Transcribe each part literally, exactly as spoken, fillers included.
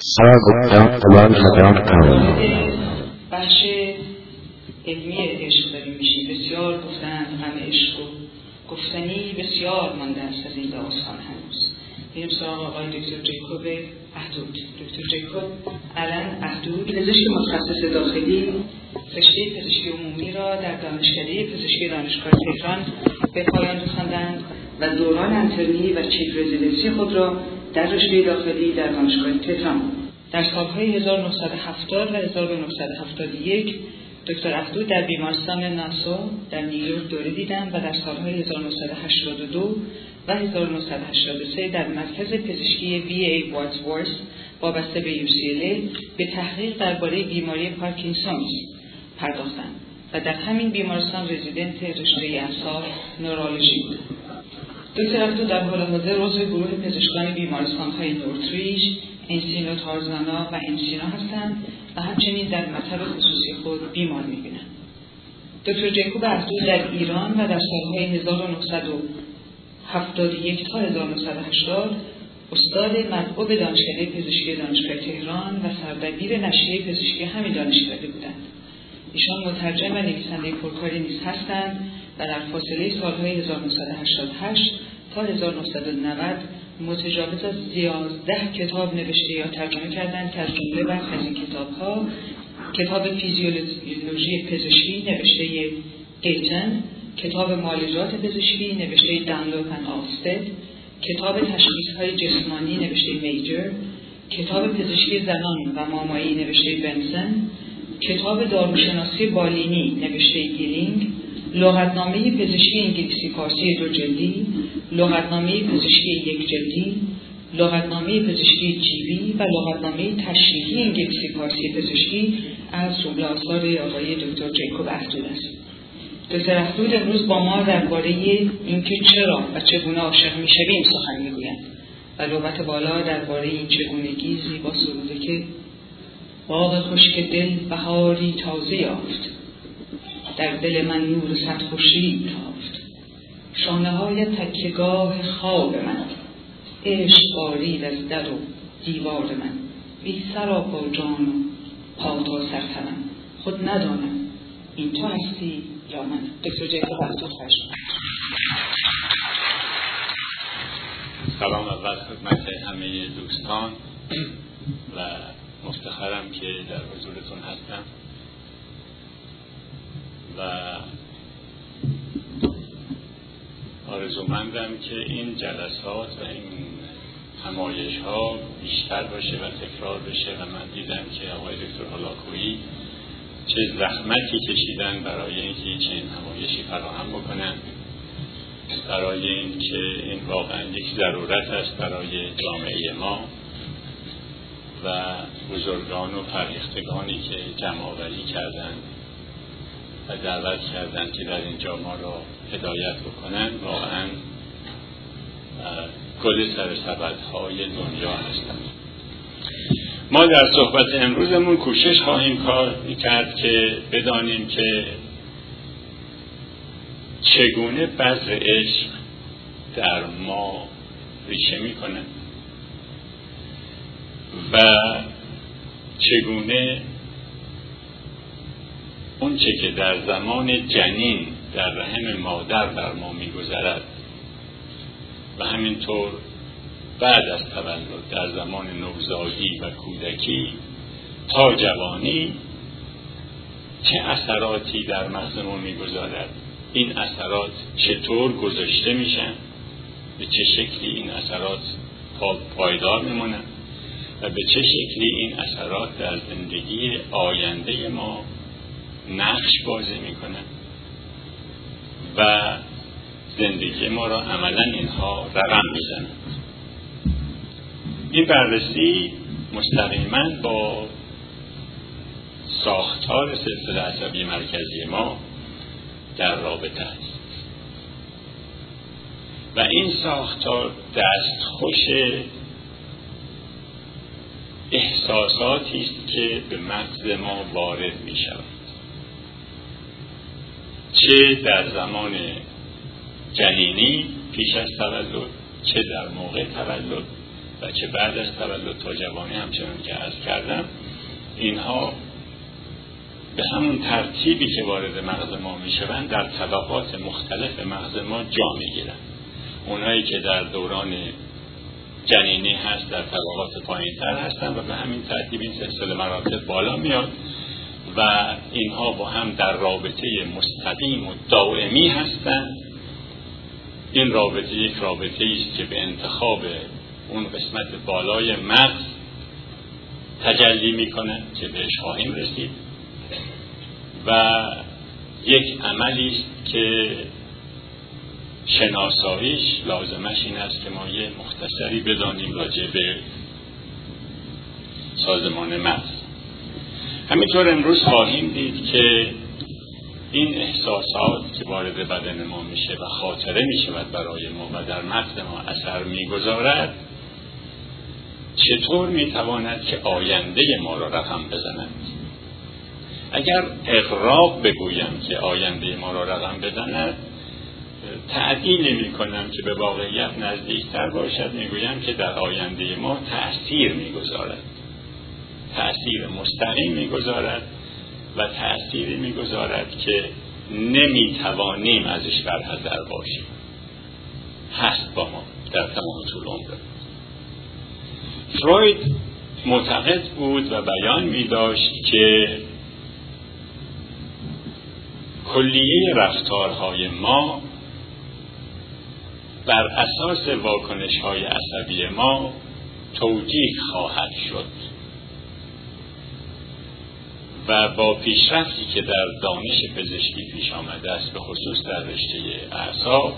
بخش علمی عشق داریم میشیم. بسیار گفتند غم عشق و گفتنی بسیار مانده است از این داستان هنوز. میریم سراغ آقای دکتر جیکوب احدود. دکتر جیکوب الان احدود پزشک متخصص داخلی رشته پزشکی عمومی را در دانشکده پزشکی دانشگاه تهران به پایان رساندند و دوران انترنی و چیف رزیدنسی خود را در رشته داخلی در دانشگاه تهران در سالهای هزار و نهصد و هفتاد و هزار و نهصد و هفتاد و یک دکتر احدود در بیمارستان ناسو در نیویورک دوره دیدند و در سالهای هزار و نهصد و هشتاد و دو و هزار و نهصد و هشتاد و سه در مرکز پزشکی وی ای واتسورث وابسته به یو سی ال ای به تحقیق درباره بیماری پارکینسونز پرداختند و در همین بیمارستان رزیدنت رشته اعصاب نورولوژی بود. دکتر احدود در حال حاضر عضو گروه پزشکان بیمارستان‌های نورتریج، انسینو تارزانا و انسینا هستند و همچنین در مطب خصوصی خود بیمار می‌بینند. دکتر جیکوب احدود در ایران و در سالهای هزار و نهصد و هفتاد و یک تا هزار و نهصد و هشتاد استاد مدعو به دانشکده پزشکی دانشگاه تهران و سردبیر نشریه پزشکی همین دانشکده بودند. ایشان مترجم و نویسنده پرکاری نیز هستند و در فاصله سالهای هزار و نهصد و هشتاد و هشت تا هزار و نهصد و نود متجاوز از یازده کتاب نوشته یا ترجمه کردند که از جمله برخی از این کتاب‌ها کتاب فیزیولوژی پزشکی نوشته گیتن، کتاب معالجات پزشکی نوشته دنلوپ و آلستد، کتاب تشخیص‌های جسمانی نوشته میجر، کتاب پزشکی زنان و مامایی نوشته بنسن، کتاب داروشناسی بالینی نوشته گیرینگ، لغتنامه پزشکی انگلیسی فارسی دو جلدی، لغتنامه پزشکی یک جلدی، لغتنامه پزشکی جیبی و لغتنامه تشریحی انگلیسی فارسی پزشکی از جمله آثار آقای دکتر جیکوب احدود است. دکتر احدود امروز با ما درباره اینکه چرا و چگونه عاشق میشویم سخن میگویند و نوبت بالا درباره این چگونگی زیبا سروده که باغ خشک دل بهاری تازه یافت، در دل من نور صد خورشید تافت، شانه های تکیه‌گاه خواب من، عشق بارید از در و دیوار من، بی سراپا جان و پا تا سر تنم، خود ندانم این تو هستی یا من. دکتر جیکوب احدود خوش سلام اول خدمت همه دوستان و مفتخرم که در حضورتون هستم و آرزومندم که این جلسات و این همایش ها بیشتر باشه و تکرار بشه و من دیدم که آقای دکتر هولاکویی چه زحمتی کشیدن برای اینکه چنین همایشی فراهم بکنن، برای اینکه این واقعا یک ضرورت است برای جامعه ما و بزرگان و فرهیختگانی که جمع‌آوری کردند و دعوت کردند که در اینجا ما را هدایت بکنن، واقعا گل سر سبدهای دنیا هستند. ما در صحبت امروزمون کوشش خواهیم کرد که بدانیم که چگونه بذر عشق در ما ریشه میکنه و چگونه اون چه که در زمان جنین در رحم مادر بر ما میگذرد و همینطور بعد از تولد در زمان نوزادی و کودکی تا جوانی چه اثراتی در مغزمون میگذارد، این اثرات چطور گذاشته میشن، به چه شکلی این اثرات پایدار میمونن و به چه شکلی این اثرات در زندگی آینده ما نقش بازی میکنن و زندگی ما را عملا اینها رقم میزنن. این بررسی مستقیما با ساختار سلسله عصبی مرکزی ما در رابطه است و این ساختار دستخوش احساساتی است که به مغز ما وارد می شود، چه در زمان جنینی پیش از تولد، چه در موقع تولد و چه بعد از تولد تا جوانی، همچنان که عرض کردم، اینها به همون ترتیبی که وارد مغز ما میشوند در طبقات مختلف مغز ما جا میگیرند. اونایی که در دوران جنینی هست در طبقات پایین‌تر هستند و به همین ترتیب این سلسله مراتب بالا میاد و اینها با هم در رابطه مستقیم و دائمی هستند. این رابطه یک رابطه است که به انتخاب اون قسمت بالای مغز تجلی میکنه که بهش خواهیم رسید و یک عملی است که شناساییش لازمش این است که ما یه مختصری بدانیم راجع به سازمان مغز. همینطور امروز خواهیم دید که این احساسات که وارد بدن ما میشه و خاطره میشود برای ما و در مغز ما اثر میگذارد چطور میتواند که آینده ما را رقم بزند. اگر اغراق بگویم که آینده ما را رقم بزند، تعدیل می کنم که به واقعیت نزدیکتر باشد، میگویم که در آینده ما تأثیر میگذارد، تأثیر مستقیم میگذارد و تأثیری میگذارد که نمیتوانیم ازش برحذر باشیم، هست با ما در تمام طول عمر. فروید معتقد بود و بیان می داشت که کلیه رفتارهای ما بر اساس واکنش‌های عصبی ما توجیه خواهد شد و با پیشرفتی که در دانش پزشکی پیش آمده است، به خصوص در رشته اعصاب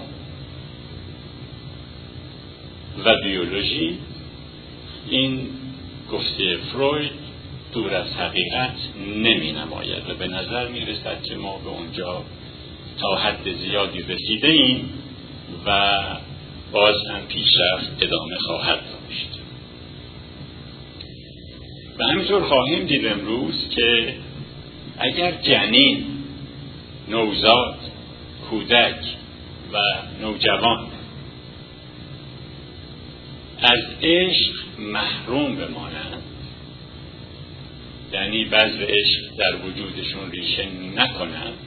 و بیولوژی، این گفته فروید دور از حقیقت نمی نماید و به نظر می رسد که ما به اونجا تا حد زیادی رسیده ایم و باز هم پیشرفت ادامه خواهد داشت. و همینطور خواهیم دید امروز که اگر جنین، نوزاد، کودک و نوجوان از عشق محروم بمانند، یعنی بذر عشق در وجودشون ریشه نکنند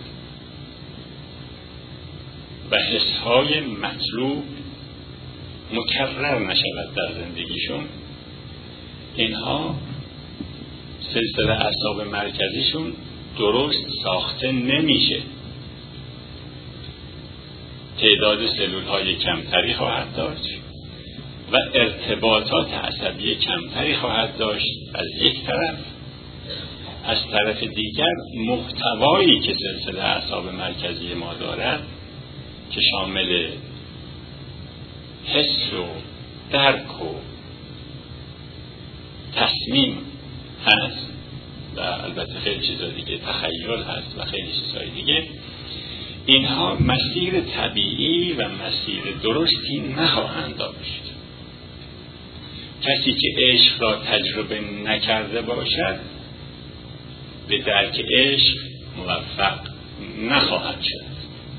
و حسهای مطلوب مکرر نشود در زندگیشون، اینها سلسله اعصاب مرکزیشون درست ساخته نمیشه، تعداد سلول های کمتری خواهد داشت و ارتباطات عصبی کمتری خواهد داشت از یک طرف. از طرف دیگر محتوایی که سلسله اعصاب مرکزی ما دارد که شامل حس و درک و تصمیم هست و البته خیلی چیزا دیگه، تخیل هست و خیلی چیزای دیگه، اینها مسیر طبیعی و مسیر درستی نخواهند داشت. کسی که عشق را تجربه نکرده باشد به درک عشق موفق نخواهد شد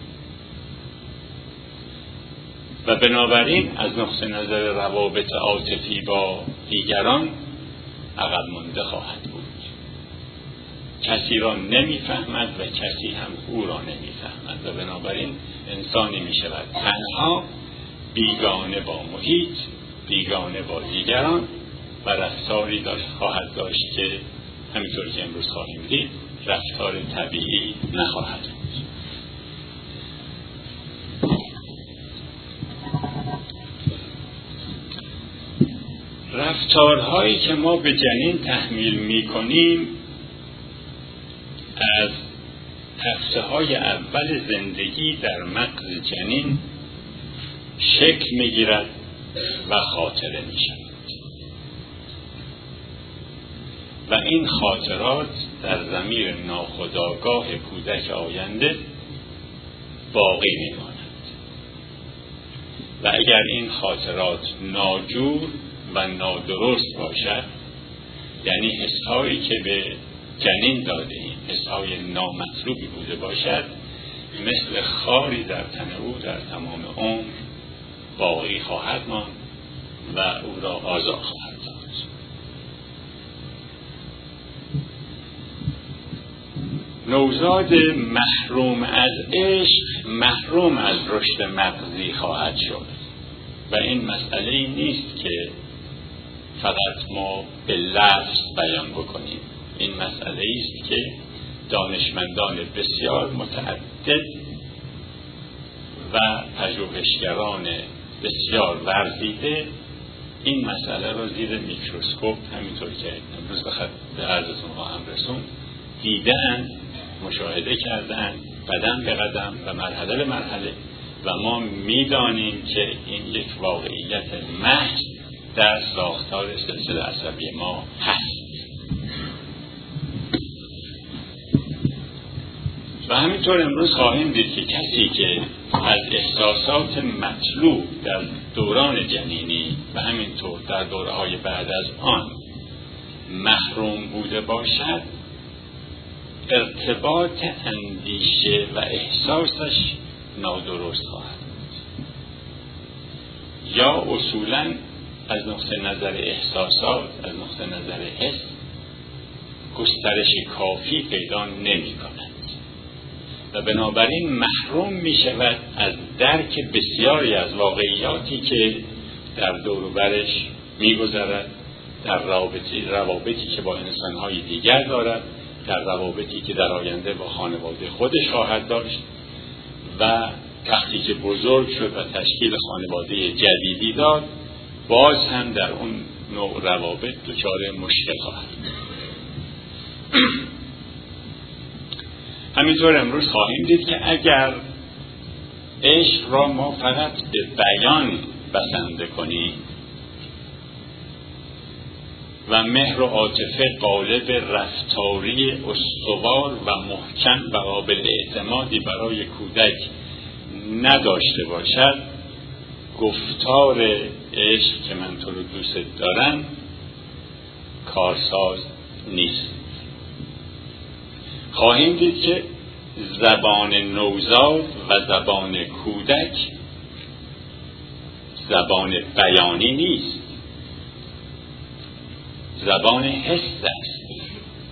و بنابراین از نقطه نظر روابط عاطفی با دیگران عقب مانده خواهد بود. کسی را نمیفهمد و کسی هم او را نمیفهمد و بنابراین انسانی می شود تنها، بیگانه با محیط، بیگانه با دیگران و رفتاری داشت خواهد داشت که همینطور که امروز خواهیم دید رفتار طبیعی نخواهد بود. رفتارهایی که ما به جنین تحمیل می کنیم از هفته های اول زندگی در مغز جنین شکل می گیرد و خاطره می شود و این خاطرات در ضمیر ناخودآگاه کودک آینده باقی می ماند و اگر این خاطرات ناجور و نادرست باشد، یعنی حسهایی که به جنین داده ایم حسهای نامطلوبی بوده باشد، مثل خاری در تن او در تمام عمر باقی خواهد ماند و او را آزار خواهد داد. نوزاد محروم از عشق محروم از رشد مغزی خواهد شد و این مسئله نیست که فقط ما به لفظ بیان بکنیم. این مسئله است که دانشمندان بسیار متعدد و پژوهشگران بسیار ورزیده این مسئله را زیر میکروسکوپ، همینطور که امروز به عرضتون خواهم رسوند، دیدن، مشاهده کردن، قدم به قدم و مرحله به مرحله و ما میدانیم که این یک واقعیت محض در ساختار سلسله عصبی ما هست. و همینطور امروز خواهیم دید که کسی که از احساسات مطلوب در دوران جنینی و همینطور در دوره‌های بعد از آن محروم بوده باشد، ارتباط اندیشه و احساسش نادرست خواهد بود. یا اصولاً از نقطه نظر احساسات، از نقطه نظر حس گسترش کافی پیدا نمی کند و بنابراین محروم می شود از درک بسیاری از واقعیاتی که در دور و برش می گذرد، در روابطی, روابطی که با انسانهای دیگر دارد، در روابطی که در آینده با خانواده خودش خواهد داشت و وقتی که بزرگ شد و تشکیل خانواده جدیدی داد باز هم در اون نوع روابط دچار مشکل خواهد. همینطور امروز خواهیم دید که اگر عشق را ما فقط به بیان بسنده کنیم و مهر و عاطفه قالب رفتاری استوار و محکم و قابل اعتمادی برای کودک نداشته باشد، گفتار عشق که من تو رو دوست دارم کارساز نیست. خواهیم دید که زبان نوزاد و زبان کودک زبان بیانی نیست، زبان حس است.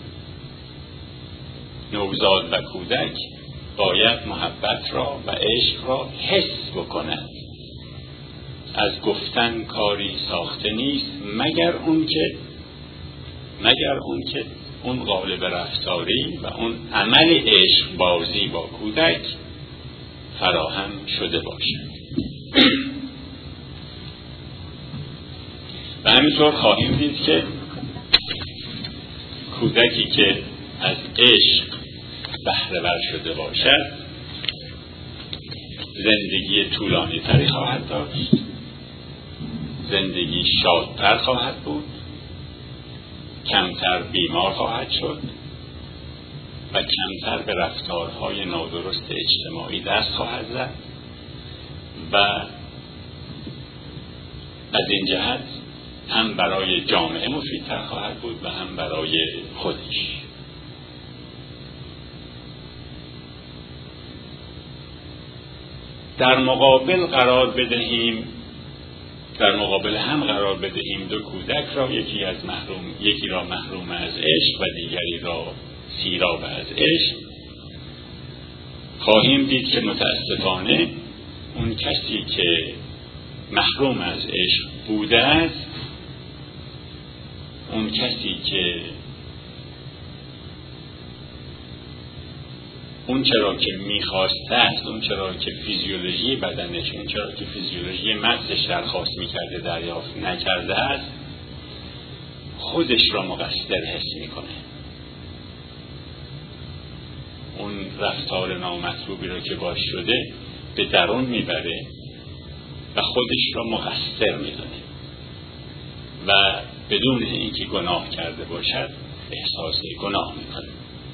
نوزاد و کودک باید محبت را و عشق را حس بکنند. از گفتن کاری ساخته نیست مگر اون که مگر اون که اون قالب رفتاری و اون عمل عشق بازی با کودک فراهم شده باشد. و همینطور خواهیم دید که کودکی که از عشق بهره ور شده باشد زندگی طولانی تری خواهد داشت، زندگی شادتر خواهد بود، کمتر بیمار خواهد شد و کمتر به رفتارهای نادرست اجتماعی دست خواهد زد و از این جهت هم برای جامعه مفیدتر خواهد بود و هم برای خودش. در مقابل قرار بدهیم در مقابل هم قرار بدهیم دو کودک را، یکی از محروم یکی را محروم از عشق و دیگری را سیراب از عشق. خواهیم دید که متاسفانه اون کسی که محروم از عشق بوده است، اون کسی که اون چرا که میخواسته است، اون چرا که فیزیولوژی بدنش، اون چرا که فیزیولوژی مغزش درخواست میکرده دریافت نکرده است، خودش را مقصر حس میکنه. اون رفتار نامطلوبی را که باش شده به درون میبره و خودش را مقصر میدونه و بدون اینکه گناه کرده باشد احساس گناه میکنه.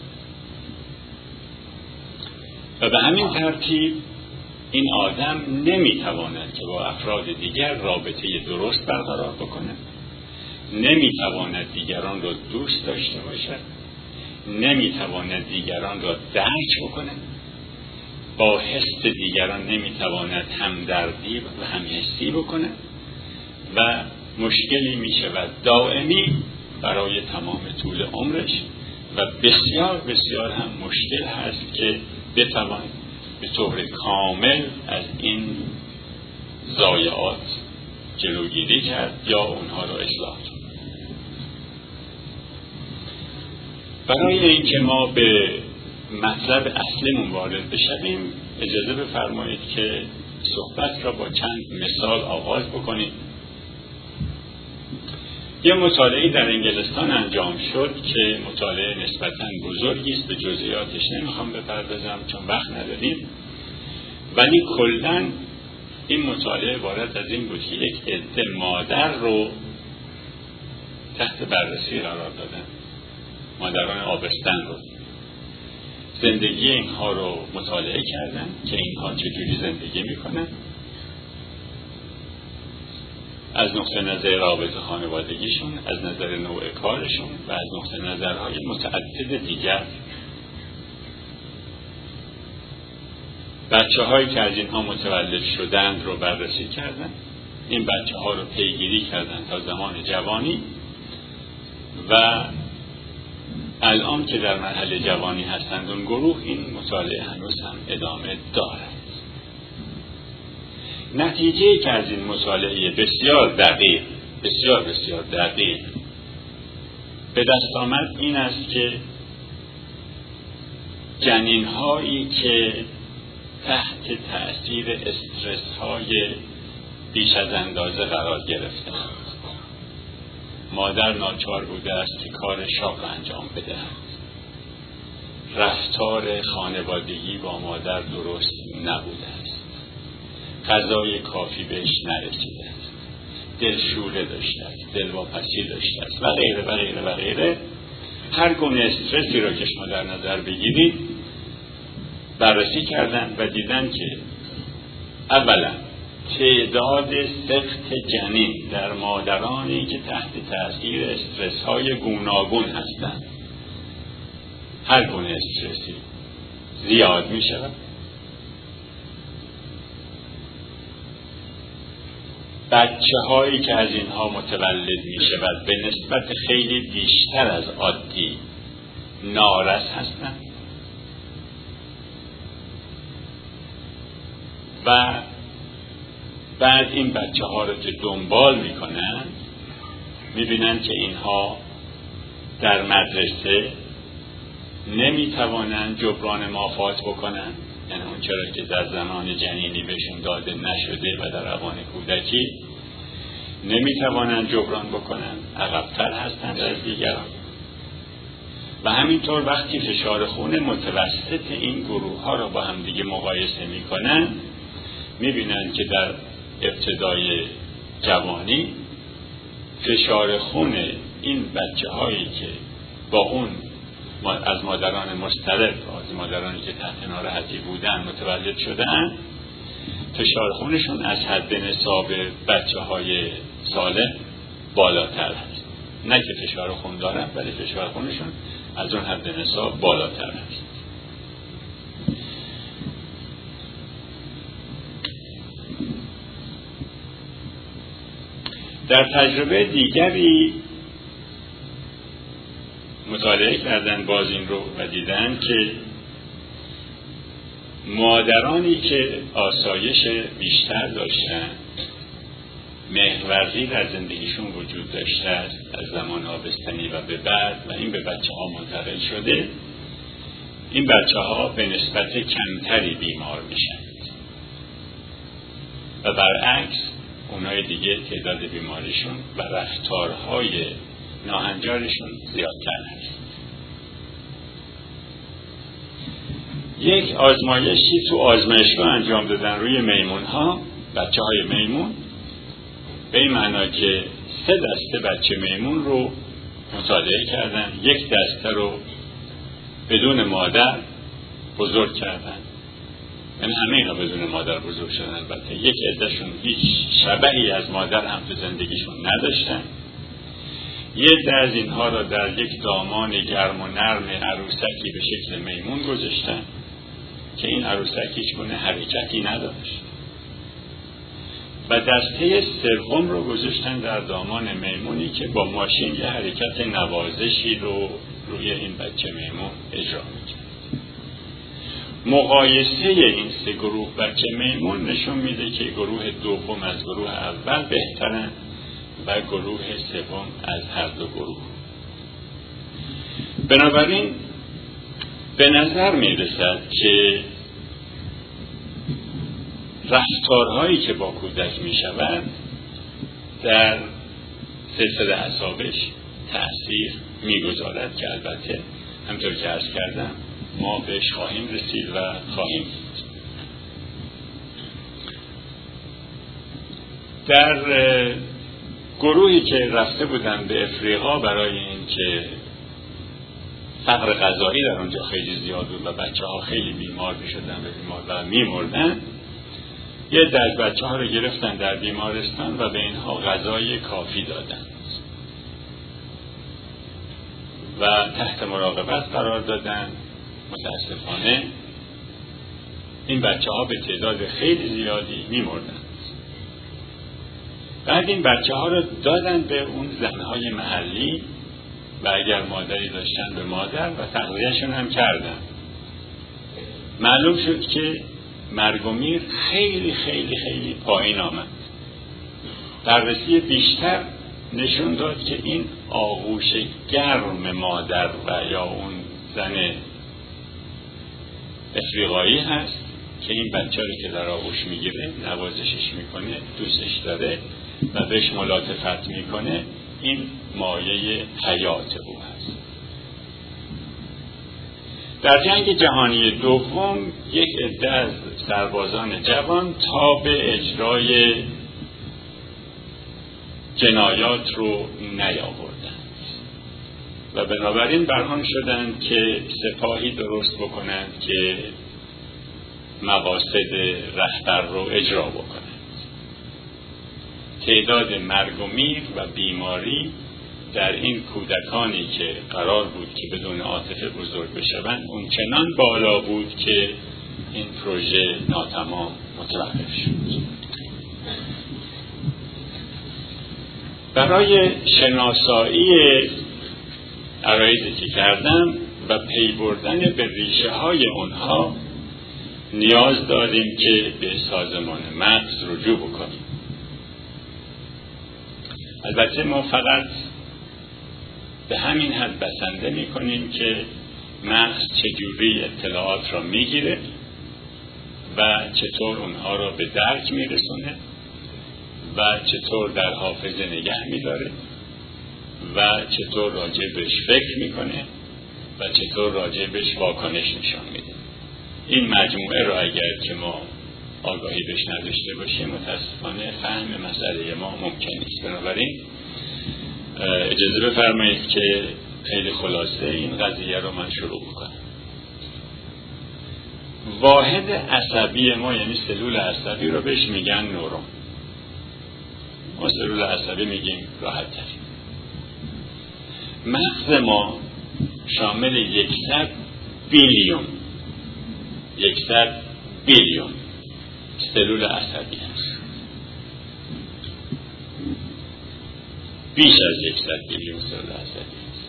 و به همین ترتیب این آدم نمیتواند که با افراد دیگر رابطه درست برقرار بکند، نمیتواند دیگران را دوست داشته باشد، نمیتواند دیگران را درک بکند، با حس دیگران نمیتواند همدردی و همحسی بکند و مشکلی می شود دائمی برای تمام طول عمرش و بسیار بسیار هم مشکل هست که بتوان به طور کامل از این ضایعات جلوگیری کرد یا اونها رو اصلاح کرد. برای اینکه ما به مطلب اصلیمون وارد بشویم اجازه بفرمایید که صحبت را با چند مثال آغاز بکنیم. یه مطالعه در انگلستان انجام شد که مطالعه نسبتاً بزرگی است، به جزئیاتش نمیخوام بپردازم چون وقت نداریم، ولی کلاً این مطالعه عبارت از این بود که یک عده مادر رو تحت بررسی قرار دادن، مادران آبستن رو، زندگی اینها رو مطالعه کردن که اینها چجوری زندگی میکنن از نقطه نظر رابطه خانوادگیشون، از نظر نوع کارشون و از نقطه نظرهای متعدد دیگر. بچه هایی که از اینها متولد شدند رو بررسی کردن، این بچه ها رو پیگیری کردن تا زمان جوانی و الان که در مرحله جوانی هستند اون گروه، این مطالعه هنوز هم ادامه دارد. نتیجه که از این مطالعه بسیار دقیق بسیار بسیار دقیق به دست آمد این است که جنین هایی که تحت تأثیر استرس های بیش از اندازه قرار گرفتند، مادر ناچار بوده است که کار شاق انجام بدهد، رفتار خانوادگی با مادر درست نبوده است، غذای کافی بهش نرسیده است، دلشوره داشته است، دلواپسی داشته است و غیره و غیره و غیره. هر گونه استرسی را که شما در نظر بگیرید بررسی کردن و دیدن که اولا تعداد سقط جنین در مادرانی که تحت تأثیر استرس های گوناگون هستند، هر گونه استرسی زیاد می شود. بچه هایی که از اینها متولد می شود به نسبت خیلی بیشتر از عادی نارس هستند و بعد این بچه ها رو که دنبال می کنند می بینند که اینها در مدرسه نمی توانند جبران مافات بکنند، یعنی اون چرا که در زمان جنینی بهشون داده نشده و در اوان کودکی نمی توانند جبران بکنند، عقب‌تر هستند از دیگران. و همینطور وقتی فشار خون متوسط این گروه ها رو با هم دیگه مقایسه می کنند می بینند که در ابتدای جوانی فشار خون این بچه هایی که با اون از مادران مضطرب، از مادرانی که تحت ناراحتی بودن متولد شدن، فشار خونشون از حد نصاب بچه های سالم بالاتر هست. نه که فشار خون دارن، ولی فشار خونشون از اون حد نصاب بالاتر هست. در تجربه دیگری مطالعه کردن باز این رو و دیدن که مادرانی که آسایش بیشتر داشتن، مهرورزی در زندگیشون وجود داشته است از زمان آبستنی و به بعد و این به بچه ها منتقل شده، این بچه ها به نسبت کمتری بیمار میشن و برعکس اونای دیگه تعداد بیماریشون و رفتارهای ناهنجارشون زیادتر هست. یک آزمایشی تو آزمایشگاه انجام دادن روی میمون ها، بچه های میمون، به این معنا که سه دسته بچه میمون رو مطالعه کردن، یک دسته رو بدون مادر بزرگ کردن، یعنی همه اینا بدون مادر بزرگ شدن، البته یک عدهشون هیچ شبهی از مادر هم تو زندگیشون نداشتن. یک عده از اینها را در یک دامان گرم و نرم عروسکی به شکل میمون گذاشتن که این عروسک هیچ گونه حرکتی نداشت. و دسته سوم رو گذاشتن در دامان میمونی که با ماشین یه حرکت نوازشی رو روی این بچه میمون اجرا میکرد. مقایسه این سه گروه بچه میمون نشون میده که گروه دوم از گروه اول بهترن و گروه سوم از هر دو گروه. بنابراین به نظر میرسد که رفتارهایی که با کودک میشود در سلسله اعصابش تأثیر میگذارد که البته همطور که عرض کردم ما بهش خواهیم رسید و خواهیم دید. در گروهی که رفته بودن به افریقا برای این که فقر غذایی در اونجا خیلی زیاد بود و بچه ها خیلی بیمار می شدن و بیمار و می مردن، یه در بچه ها رو گرفتن در بیمارستان و به اینها غذای کافی دادن و تحت مراقبت قرار دادن. متاسفانه این بچه ها به تعداد خیلی زیادی می مردن. بعد این بچه ها رو دادن به اون زنهای محلی و اگر مادری داشتن به مادر و تغذیه‌شون هم کردن. معلوم شد که مرگ و میر خیلی خیلی خیلی پایین آمد. بررسی بیشتر نشون داد که این آغوش گرم مادر و یا اون زن افریقایی هست که این بچه رو که در آغوش میگیره، نوازشش میکنه، دوستش داره و بهش ملاطفت میکنه، این مایه حیات او هست. در جنگ جهانی دوم یک عده از سربازان جوان تا به اجرای جنایات رو نیاوردند و بنابراین برهان شدند که سپاهی درست بکنند که مقاصد رهبر رو اجرا بکنند. تعداد مرگ و میر و بیماری در این کودکانی که قرار بود که بدون عاطفه بزرگ بشوند اون چنان بالا بود که این پروژه ناتمام متوقف شد. برای شناسایی عرایضی که کردم و پی بردن به ریشه های اونها نیاز داریم که به سازمان مغز رجوع بکنیم. البته ما فقط به همین حد بسنده می کنیم که مغز چجوری اطلاعات را می گیره و چطور اونها را به درک می رسونه و چطور در حافظه نگه می داره و چطور راجبش فکر می کنه و چطور راجبش واکنش نشان می ده. این مجموعه را اگر که ما آگاهی بهش نداشته باشیم متاسفانه فهم مسئله ما ممکن نیست. بنابراین اجازه بفرمایید که خیلی خلاصه این قضیه رو من شروع بکنم. واحد عصبی ما یعنی سلول عصبی رو بهش میگن نورون. ما سلول عصبی میگیم راحت ترین. مغز ما شامل یکصد بیلیون یکصد بیلیون سلول عصبی هست. بیش از یکصد بیلیون سلول عصبی هست.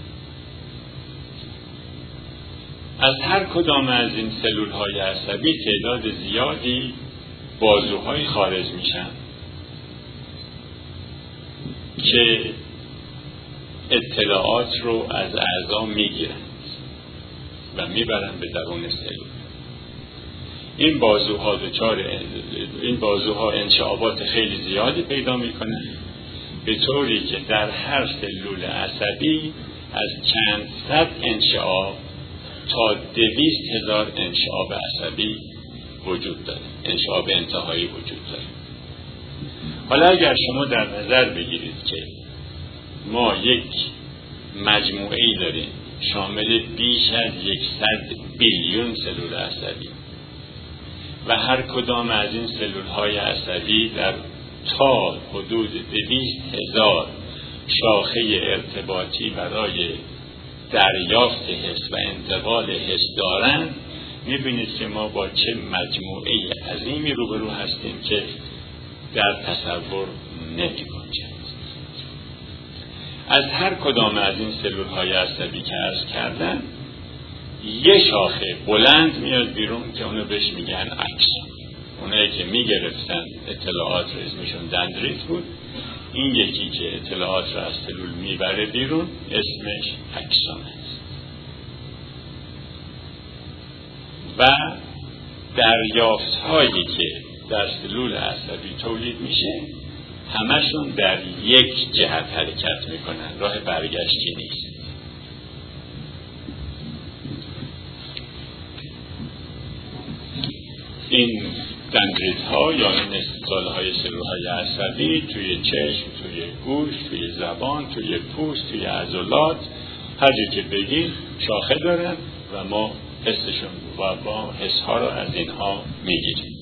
از هر کدام از این سلول های عصبی تعداد زیادی بازوهای خارج میشن که اطلاعات رو از اعضا میگیرن و میبرن به درون سلول. این بازوها دچار این بازوها انشعابات خیلی زیادی پیدا میکنن به طوری که در هر سلول عصبی از چند صد انشعاب تا دویست هزار انشعاب عصبی وجود داره، انشعاب انتهایی وجود داره. حالا اگر شما در نظر بگیرید که ما یک مجموعه‌ای داریم شامل بیش از یکصد بیلیون سلول عصبی و هر کدام از این سلول های عصبی در تا حدود دویست هزار شاخه ارتباطی برای دریافت حس و انتقال حس دارند، میبینید که ما با چه مجموعه عظیمی روبرو هستیم که در تصور نمی‌گنجد. از هر کدام از این سلول‌های عصبی که عرض کردم یه شاخه بلند میاد بیرون که اونو بهش میگن اکسون. اونایی که میگرفتن اطلاعات رو اسمشون دندریت بود، این یکی که اطلاعات رو از سلول میبره بیرون اسمش اکسون است. و دریافت‌هایی که در سلول عصبی تولید میشه همشون در یک جهت حرکت میکنن، راه برگشتی نیست. این دندریت ها یا این استحصال های سلول های عصبی توی چشم، توی گوش، توی زبان، توی پوست، توی عضلات، هر جا که بگیم شاخه دارن و ما حسشون و با حس ها رو از اینها میگیریم.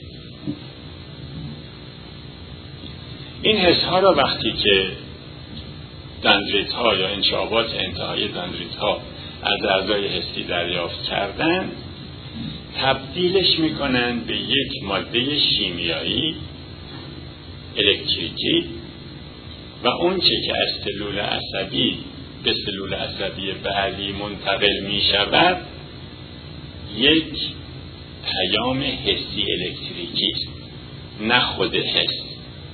این حس ها رو وقتی که دندریت ها یا انشابات انتهای دندریت ها از اعضای حسی دریافت کردن، تبدیلش میکنن به یک ماده شیمیایی الکتریکی و اون چه که از سلول عصبی به سلول عصبی بعدی منتقل میشود یک پیام حسی الکتریکی، نه خود حس.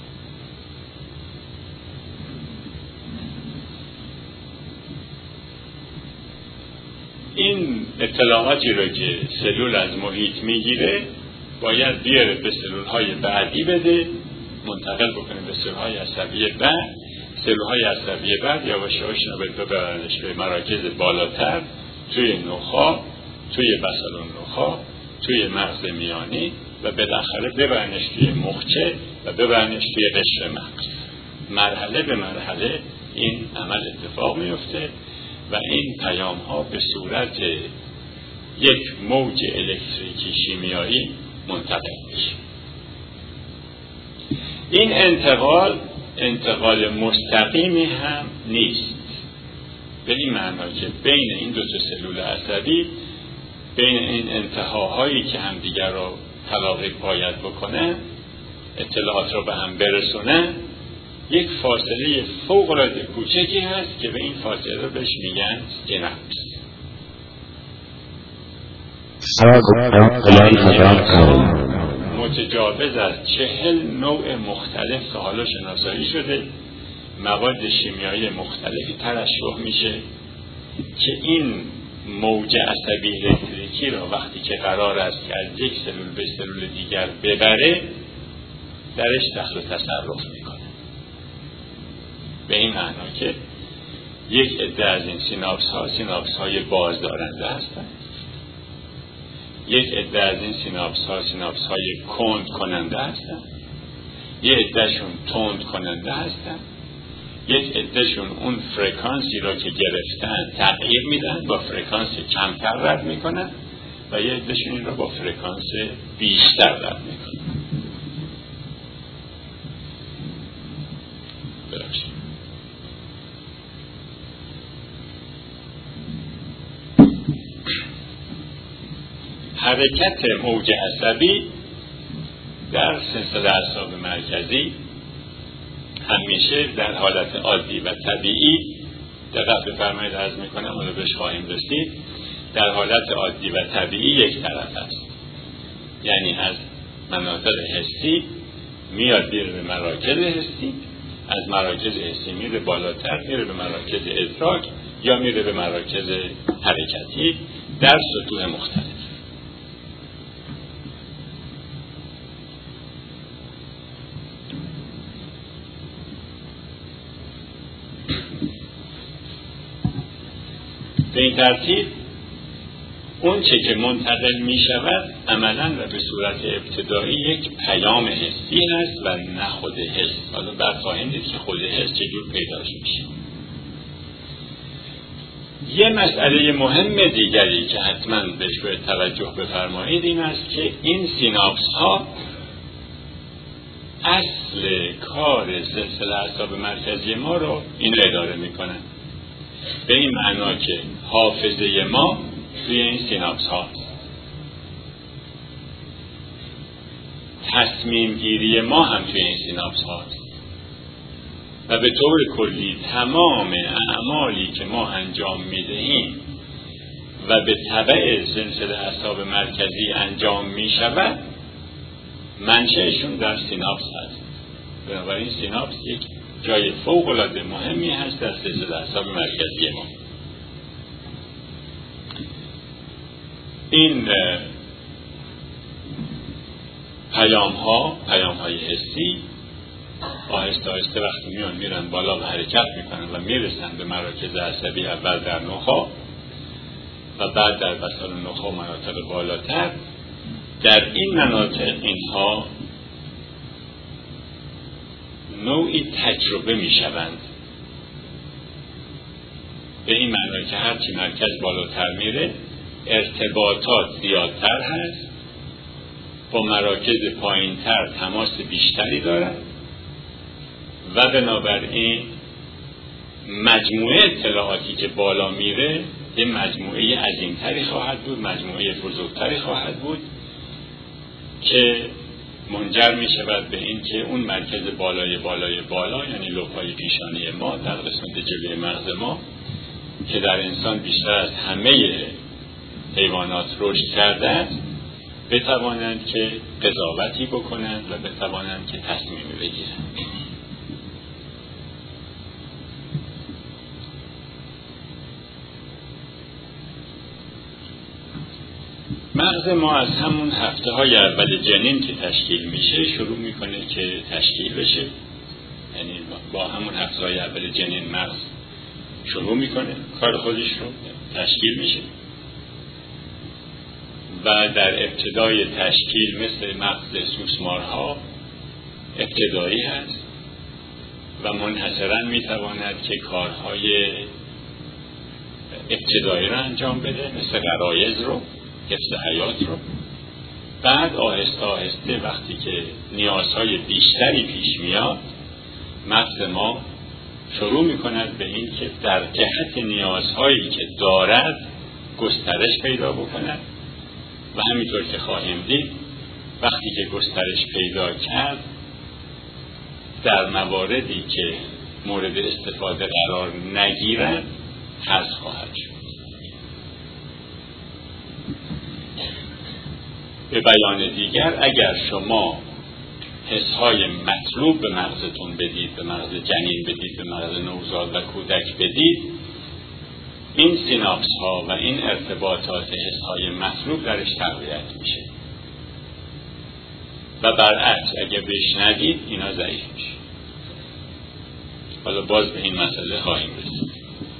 این اطلاعاتی رو که سلول از محیط میگیره باید بیاره به سلول های بعدی بده، منتقل بکنه به سلول های عصبی بعد. سلول های عصبی بعد یواش یواش رو ببرنش به مراکز بالاتر، توی نخاع، توی بسل نخاع، توی مغز میانی و بالاخره ببرنش توی مخچه و ببرنش توی قشر مغز. مرحله به مرحله این عمل اتفاق میفته و این پیام ها به صورت یک موج الکتریکی شیمیایی منتقل میشه. این انتقال انتقال مستقیمی هم نیست، به این معنا که بین این دو تا سلول عصبی، بین این انتهاهایی که هم دیگر رو تلاقی باید بکنن، اطلاعات رو به هم برسونن، یک فاصله فوق العاده کوچکی هست که به این فاصله رو بهش میگن سیناپس. متجاوز از چهل نوع مختلف که حالا شناسایی شده، مواد شیمیایی مختلفی ترشح میشه که این موج عصبی الکتریکی رو وقتی که قرار است که از یک سلول به سلول دیگر ببره درش دخل و تصرف میکنه. به این معنا که یک عده از این سیناپس ها سیناپس های بازدارنده هستند، یک عده از این سیناپس ها سیناپس های کند کننده هستند، یک عدهشون تند کننده هستند، یک عدهشون اون فرکانسی را که گرفتن تغییر میدن، با فرکانس کمتر رد میکنن و یک عدهشون این را با فرکانس بیشتر رد میکنن. ببخشید. حرکت موج عصبی در سلسله اعصاب مرکزی همیشه در حالت عادی و طبیعی، دقت بفرمایید عرض میکنم اونو بهش خواهیم رسید، در حالت عادی و طبیعی یک طرف است، یعنی از مناطق حسی میاد میره به مراکز حسی، از مراکز حسی میره بالاتر میره به مراکز ادراک یا میره به مراکز حرکتی در سطوح مختلف. به این ترتیب اون چه که منتقل می شود عملاً و به صورت ابتدایی یک پیام حسی هست و نه خود حس. حالا بعد خواهیم دید که خود حس چجور پیداش میشه. یه مسئله مهم دیگری که حتما بهش باید توجه بفرمایید این است که این سیناپس ها اصل کار سلسله اعصاب مرکزی ما رو این اداره میکنن، به این معنا که حافظه ما توی این سیناپس هاست، تصمیم گیری ما هم توی این سیناپس هاست و به طور کلی تمام اعمالی که ما انجام میدهیم و به تبع سلسله اعصاب مرکزی انجام میشود منشأشون در سیناپس هست. بنابراین سیناپس یک جای فوق العاده مهمی هست در سلسله اعصاب مرکزی ما. این پیام ها، پیام های حسی آهسته آهسته وقتی میان میرن بالا و حرکت میکنن و میرسن به مراکز عصبی، اول در نخاع و بعد در بساط نخاع مناطق بالاتر. در این مناطق اینها نوعی تجربه میشوند، به این معنی که هرچی مرکز بالاتر میره ارتباطات زیادتر هست، با مراکز پایینتر تماس بیشتری دارد و بنابراین مجموعه اطلاعاتی که بالا میره یه مجموعه عظیمتری خواهد بود، مجموعه بزرگتری خواهد بود که منجر می شود به این که اون مرکز بالای بالای بالا، یعنی لوپای پیشانی ما در قسمت جلوی مغز ما که در انسان بیشتر از همه حیوانات رشد کرده است، بتوانند که قضاوتی بکنند و بتوانند که تصمیمی بگیرند. مغز ما از همون هفته های اول جنین که تشکیل میشه شروع میکنه که تشکیل بشه، یعنی با همون هفته های اول جنین مغز شروع میکنه کار خودش رو، تشکیل میشه و در ابتدای تشکیل مثل مغز سوسمارها ابتدایی هست و منحصراً میتواند که کارهای ابتدایی رو انجام بده، مثل غرایز رو، حفظ حیات رو. بعد آهسته آهسته وقتی که نیازهای بیشتری پیش میاد مغز ما شروع میکند به این که در جهت نیازهایی که دارد گسترش پیدا بکند و همینطور که خواهیم دید وقتی که گسترش پیدا کرد در مواردی که مورد استفاده قرار نگیرد حذف خواهد شد. به بیان دیگر اگر شما حسهای مطلوب به مغزتون بدید، به مغز جنین بدید، به مغز نوزاد و کودک بدید، این سیناپس ها و این ارتباطات حسهای مطلوب درش تقویت میشه و برعکس اگر بشنوید اینا ضعیف میشه. حالا باز به این مسئله خواهیم رسید.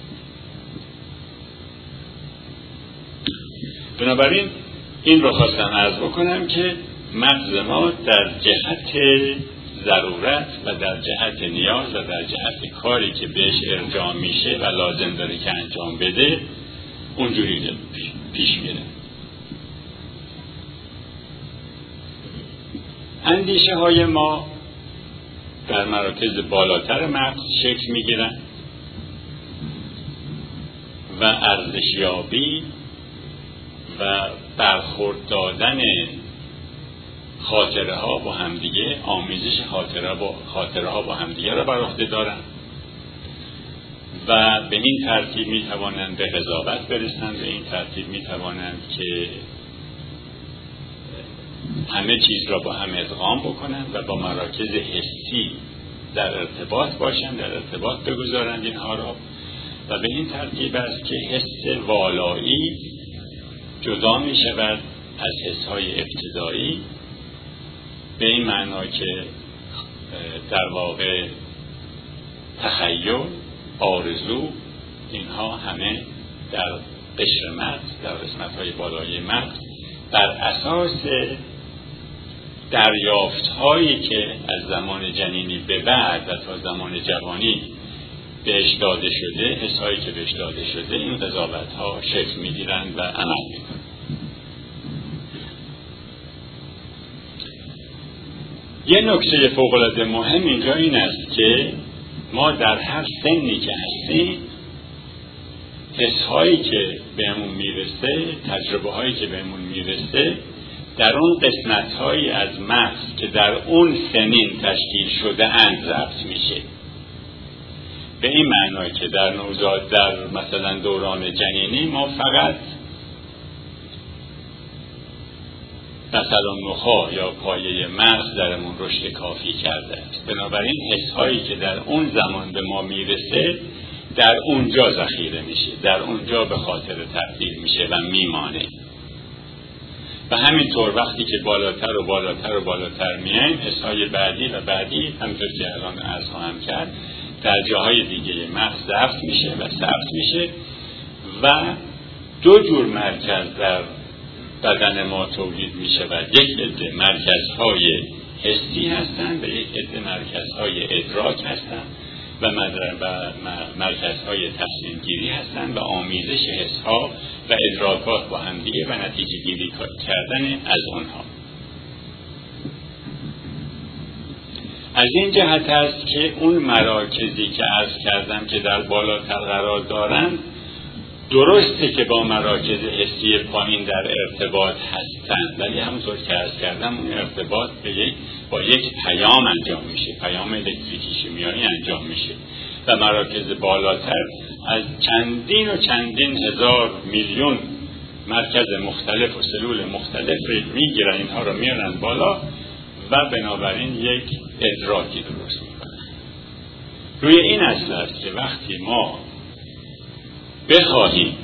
بنابراین این رو خواستم عرض بکنم که مغز ما در جهت ضرورت و در جهت نیاز و در جهت کاری که بهش ارجاع میشه و لازم داره که انجام بده اونجوری پیش میره. اندیشه های ما در مراکز بالاتر مغز شکل میگیرن و ارزشیابی و برخورد دادن خاطره ها با همدیگه، آمیزش خاطره با خاطره ها با همدیگه را بر عهده دارن و به این ترتیب می توانند به قضاوت برسند، به این ترتیب می توانند که همه چیز را با هم ادغام بکنند و با مراکز حسی در ارتباط باشند، در ارتباط بگذارند اینها را و به این ترتیب است که حس والایی جدا می شود از حسهای ابتدایی، به این معنا که در واقع تخیل، آرزو، اینها همه در قشر مغز، در قسمت‌های بالای مغز بر اساس دریافت‌هایی که از زمان جنینی به بعد و تا زمان جوانی بهش داده شده، حسایی که بهش داده شده، این قضاوت‌ها شکل می‌گیرند و عمل می‌کنند. یه نکته فوق‌العاده مهم اینجا این است که ما در هر سنی که هستیم حس‌هایی که بهمون میرسه، تجربه‌هایی که بهمون میرسه در اون قسمت‌هایی از مغز که در اون سنین تشکیل شده اند ضبط میشه. به این معنی که در نوزاد در مثلا دوران جنینی ما فقط مثلا نخاع یا پایه مغز درمون رشد کافی کرده است. بنابراین حس‌هایی که در اون زمان به ما میرسه در اونجا ذخیره میشه، در اونجا به خاطر تبدیل میشه و میمانه. و همینطور وقتی که بالاتر و بالاتر و بالاتر میایم، حس‌های بعدی و بعدی همونطور که الان عرض خواهم کرد در جاهای دیگه مغز ضبط میشه و ثبت میشه و دو جور مرکز در بدن ما تولید میشه و یک عده مرکزهای حسی هستن و یک عده مرکزهای ادراک هستن و مرکزهای تصمیم گیری هستن و آمیزش حسها و ادراکات با هم دیگه و نتیجه گیری کردن از اونها. از این جهت است که اون مراکزی که عرض کردم که در بالاتر قرار دارند درسته که با مراکز حسی پایین در ارتباط هستند، ولی همونطور که عرض کردم اون ارتباط به یک با یک پیام انجام میشه، پیام الکتریکی شیمیایی انجام میشه و مراکز بالاتر از چندین و چندین هزار میلیون مرکز مختلف و سلول مختلف میگیرن، اینها رو میارن بالا و بنابراین یک ادراکی درست میکنن. روی این اصل است که وقتی ما بخواهیم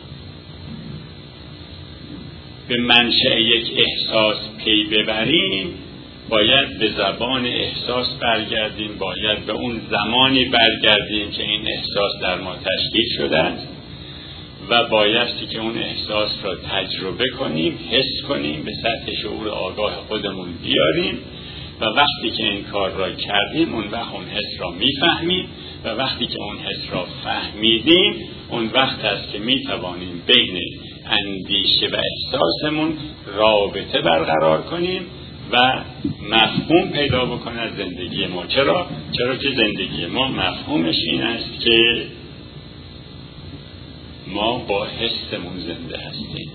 به منشأ یک احساس پی ببریم، باید به زبان احساس برگردیم، باید به اون زمانی برگردیم که این احساس در ما تشکیل شده است و بایستی که اون احساس را تجربه کنیم، حس کنیم، به سطح شعور آگاه خودمون بیاریم و وقتی که این کار را کردیم اون وقت اون حس را میفهمیم و وقتی که اون حس را فهمیدیم اون وقت است که میتوانیم بین اندیشه و احساسمون رابطه برقرار کنیم و مفهوم پیدا بکنه از زندگی ما. چرا؟ چرا که زندگی ما مفهومش این است که ما با حسمون زنده هستیم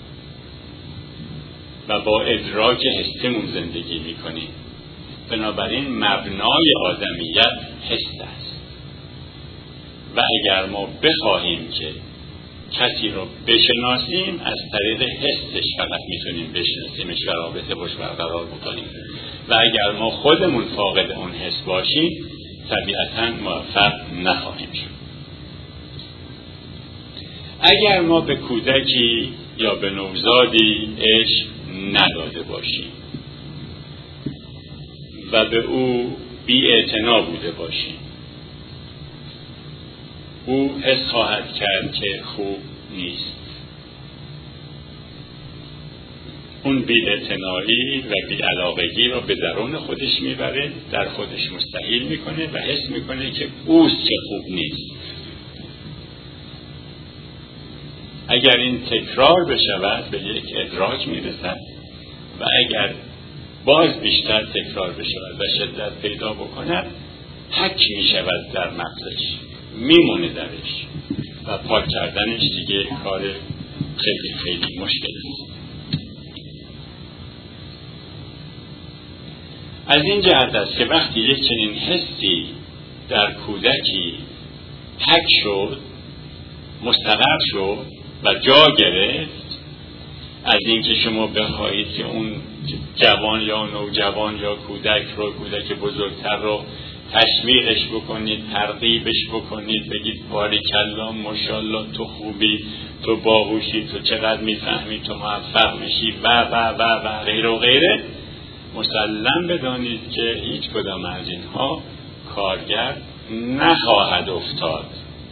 و با ادراک حسمون زندگی میکنیم. بنابراین مبنای آدمیت حس است و اگر ما بخواهیم که کسی رو بشناسیم از طریق حسش فقط میتونیم بشناسیمش و رابطه باش برقرار بکنیم و اگر ما خودمون فاقد اون حس باشیم طبیعتاً موفق نخواهیم شد. اگر ما به کودکی یا به نوزادی عشق نداده باشیم و به او بی‌اعتنا بوده باشیم، او حس خواهد کرد که خوب نیست. اون بی‌اعتنایی و بی‌علاقگی را به درون خودش میبره، در خودش مستحیل میکنه و حس میکنه که اوست که خوب نیست. اگر این تکرار بشود به یک ادراک میرسد و اگر باز بیشتر تکرار بشود و شدت پیدا بکند حک میشود در مغزش، میمونه درش و پاک کردنش دیگه کار خیلی خیلی مشکل است. از این جهت است که وقتی یک چنین حسی در کودکی حک شد، مستقر شد و جا گرفت، از اینکه شما بخواهید که اون جوان یا نوجوان یا کودک رو، کودک بزرگتر رو تشویقش بکنید، ترغیبش بکنید، بگید باریکلا ماشاءالله تو خوبی، تو باهوشی، تو چقدر میفهمی، تو موفق میشی و و و و غیره و غیره، مسلم بدانید که هیچ کدام از اینها کارگر نخواهد افتاد،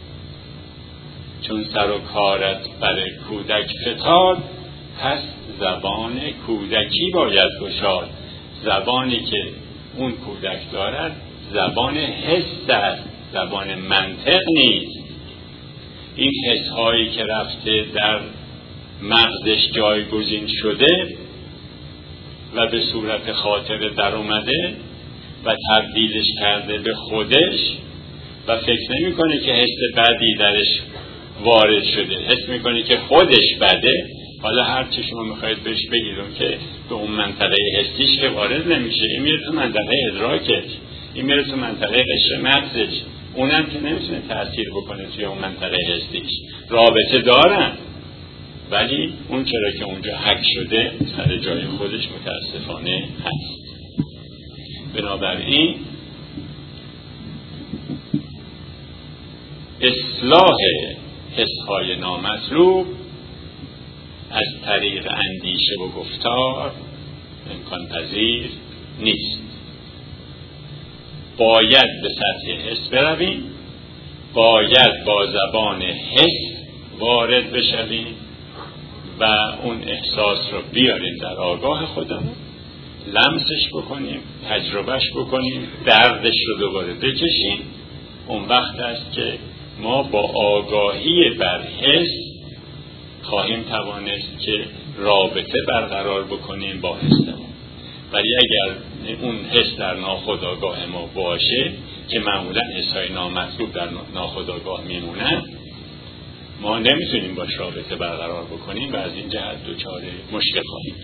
چون سر و کارت برای کودک فتاد، پس زبان کودکی باید گشاد. زبانی که اون کودک دارد زبان حس است، زبان منطق نیست. این حس هایی که رفته در مغزش جایگزین شده و به صورت خاطره در اومده و تبدیلش کرده به خودش و فکر نمی کنه که حس بدی درش وارد شده، حس میکنه که خودش بده، حالا هر چی شما میخواید بهش بگیرون که به اون منطقه حسیش که وارد نمیشه، این میره تو منطقه ادراکش، این میره تو منطقه قشر مغزش، اونم که نمیتونه تأثیر بکنه توی اون منطقه حسیش. رابطه دارن ولی اون چرا که اونجا حک شده سر جای خودش متاسفانه هست. بنابراین اصلاح حسهای نامطلوب از طریق اندیشه و گفتار امکان پذیر نیست. باید به سطح حس برویم، باید با زبان حس وارد بشویم و اون احساس رو بیاریم در آگاه خودمون، لمسش بکنیم، تجربهش بکنیم، دردش رو دوباره بکشیم. اون وقت است که ما با آگاهی بر حس خواهیم توانست که رابطه برقرار بکنیم با حسمون. ولی اگر اون حس در ناخودآگاه ما باشه که معمولا حسای نامطلوب در ناخودآگاه میمونن، ما نمیتونیم باش رابطه برقرار بکنیم و از این جهت دچار مشکل خواهیم.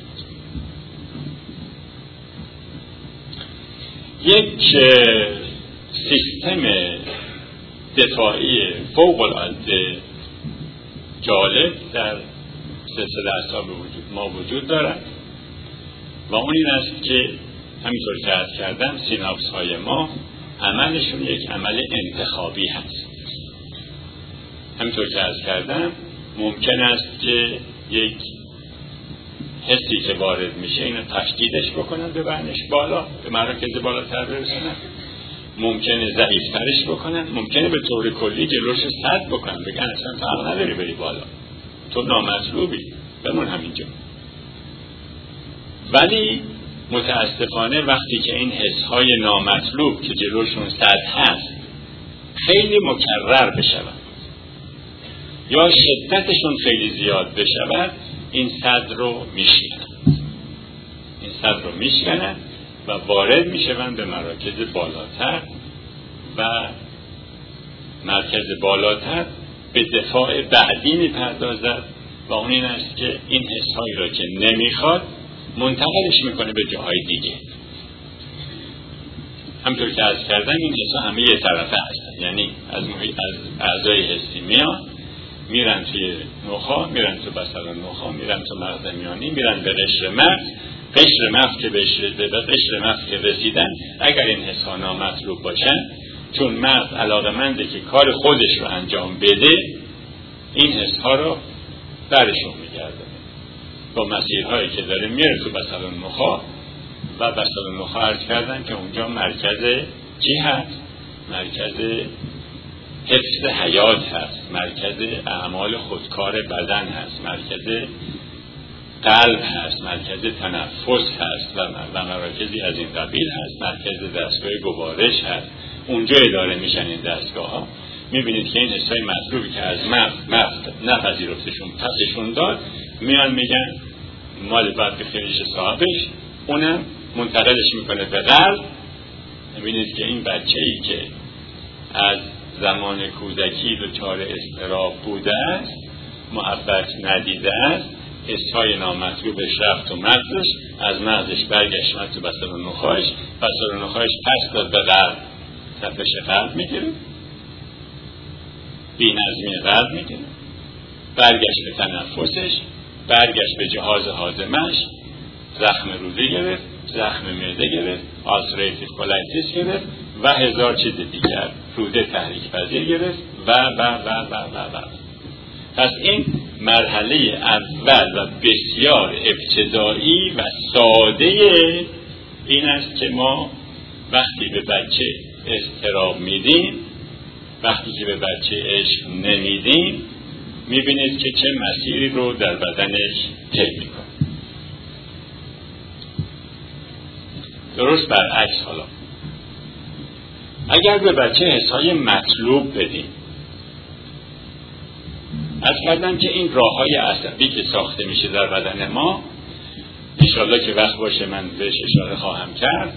یک سیستم دفاعی فوق العاده جالب در سلسله اعصاب ما وجود دارد و اون این است که همینطور که عرض کردم سیناپس های ما عملشون یک عمل انتخابی هست. همینطور که عرض کردم ممکن است که یک حسی که وارد میشه اینو تشدیدش بکنن، ببرنش بالا، به مراکز بالاتر برسونن، ممکنه ضعیفترش بکنن، ممکنه به طور کلی جلوش سد بکنن، بگن اصلا فرق نداری بری بالا، تو نامطلوبی، بمون همینجا. ولی متاسفانه وقتی که این حسهای نامطلوب که جلوشون سد هست خیلی مکرر بشود یا شدتشون خیلی زیاد بشود، این صد رو میشکنن این صد رو میشکنن و وارد میشون به مراکز بالاتر و مرکز بالاتر به دفاع بعدی میپردازد و اون این است که این حسهایی را که نمیخواد منتقلش میکنه به جاهای دیگه. همطور که عرض کردم این حسها همه یه طرفه هستن، یعنی از محیط از اعضای حسی میان میرن توی نخاع، میرن تو بستر نخاع، میرن تو مغز میانی، میرن به قشر مغز. قشر مغز که به قشر مغز که رسیدن، اگر این حسها نامطلوب باشن، چون مغز علاقه‌منده که کار خودش رو انجام بده، این حسها رو برشون میگرده با مسیرهایی که داره میره تو بستر نخاع و بستر نخاع عرض کردن که اونجا مرکز چی هست؟ مرکز حفظ حیات هست، مرکز اعمال خودکار بدن هست، مرکز قلب هست، مرکز تنفس هست و, و مراکزی از این قبیل هست، مرکز دستگاه گوارش هست. اونجا اداره میشن این دستگاه ها. میبینید که این حسای مطلوبی که از مغز مغز نپذیرفتشون پسشون داد، میان میگن مال بعد به خیلیش صاحبش، اونم منتقلش میکنه به قلب. میبینید که این بچه‌ای که از زمان کودکی دچار اضطراب بوده است، محبت ندیده است، حسهای نامطلوبش رفت و مغزش، از مغزش برگشت تو بستر نخاعش، بستر نخاعش پس داد به قلب، تپش قلب میگیره، بی‌نظمی قلب میگیره، برگشت به تنفسش، برگشت به جهاز هاضمه‌اش، زخم روده گرفت، زخم معده گرفت، آلسراتیو کولایتیس گرفت و هزار چیز دیگر، روده تحریک پذیر گرفت و و و و و و پس این مرحله اول و بسیار ابتدایی و ساده این است که ما وقتی به بچه اضطراب میدیم، وقتی که به بچه عشق نمیدیم، میبینید که چه مسیری رو در بدنش طی میکنه. درست برعکس حالا اگر به بچه حسای مطلوب بدیم، از کردم که این راههای عصبی که ساخته میشه در بدن ما، انشاءالله که وقت باشه من بهش اشاره خواهم کرد،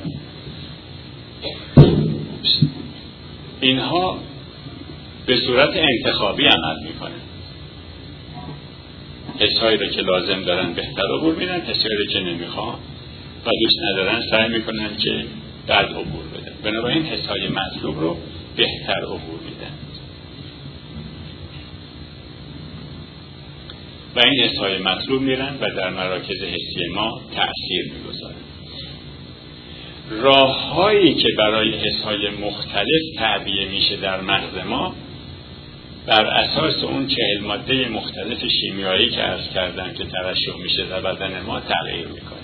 اینها به صورت انتخابی عمل میکنه. حسایی رو که لازم دارن بهتر عبور میدن، حسایی رو که نمیخوان و دوست ندارن سعی میکنن که بد عبور بدن. بنابراین حسای مطلوب رو بهتر عبور میدن و این حسای مطلوب میرن و در مراکز حسی ما تأثیر میگذارن. راههایی که برای حسای مختلف تعبیه میشه در مغز ما بر اساس اون چهل ماده مختلف شیمیایی که عرض کردم که ترشح میشه در بدن ما تغییر میکنه.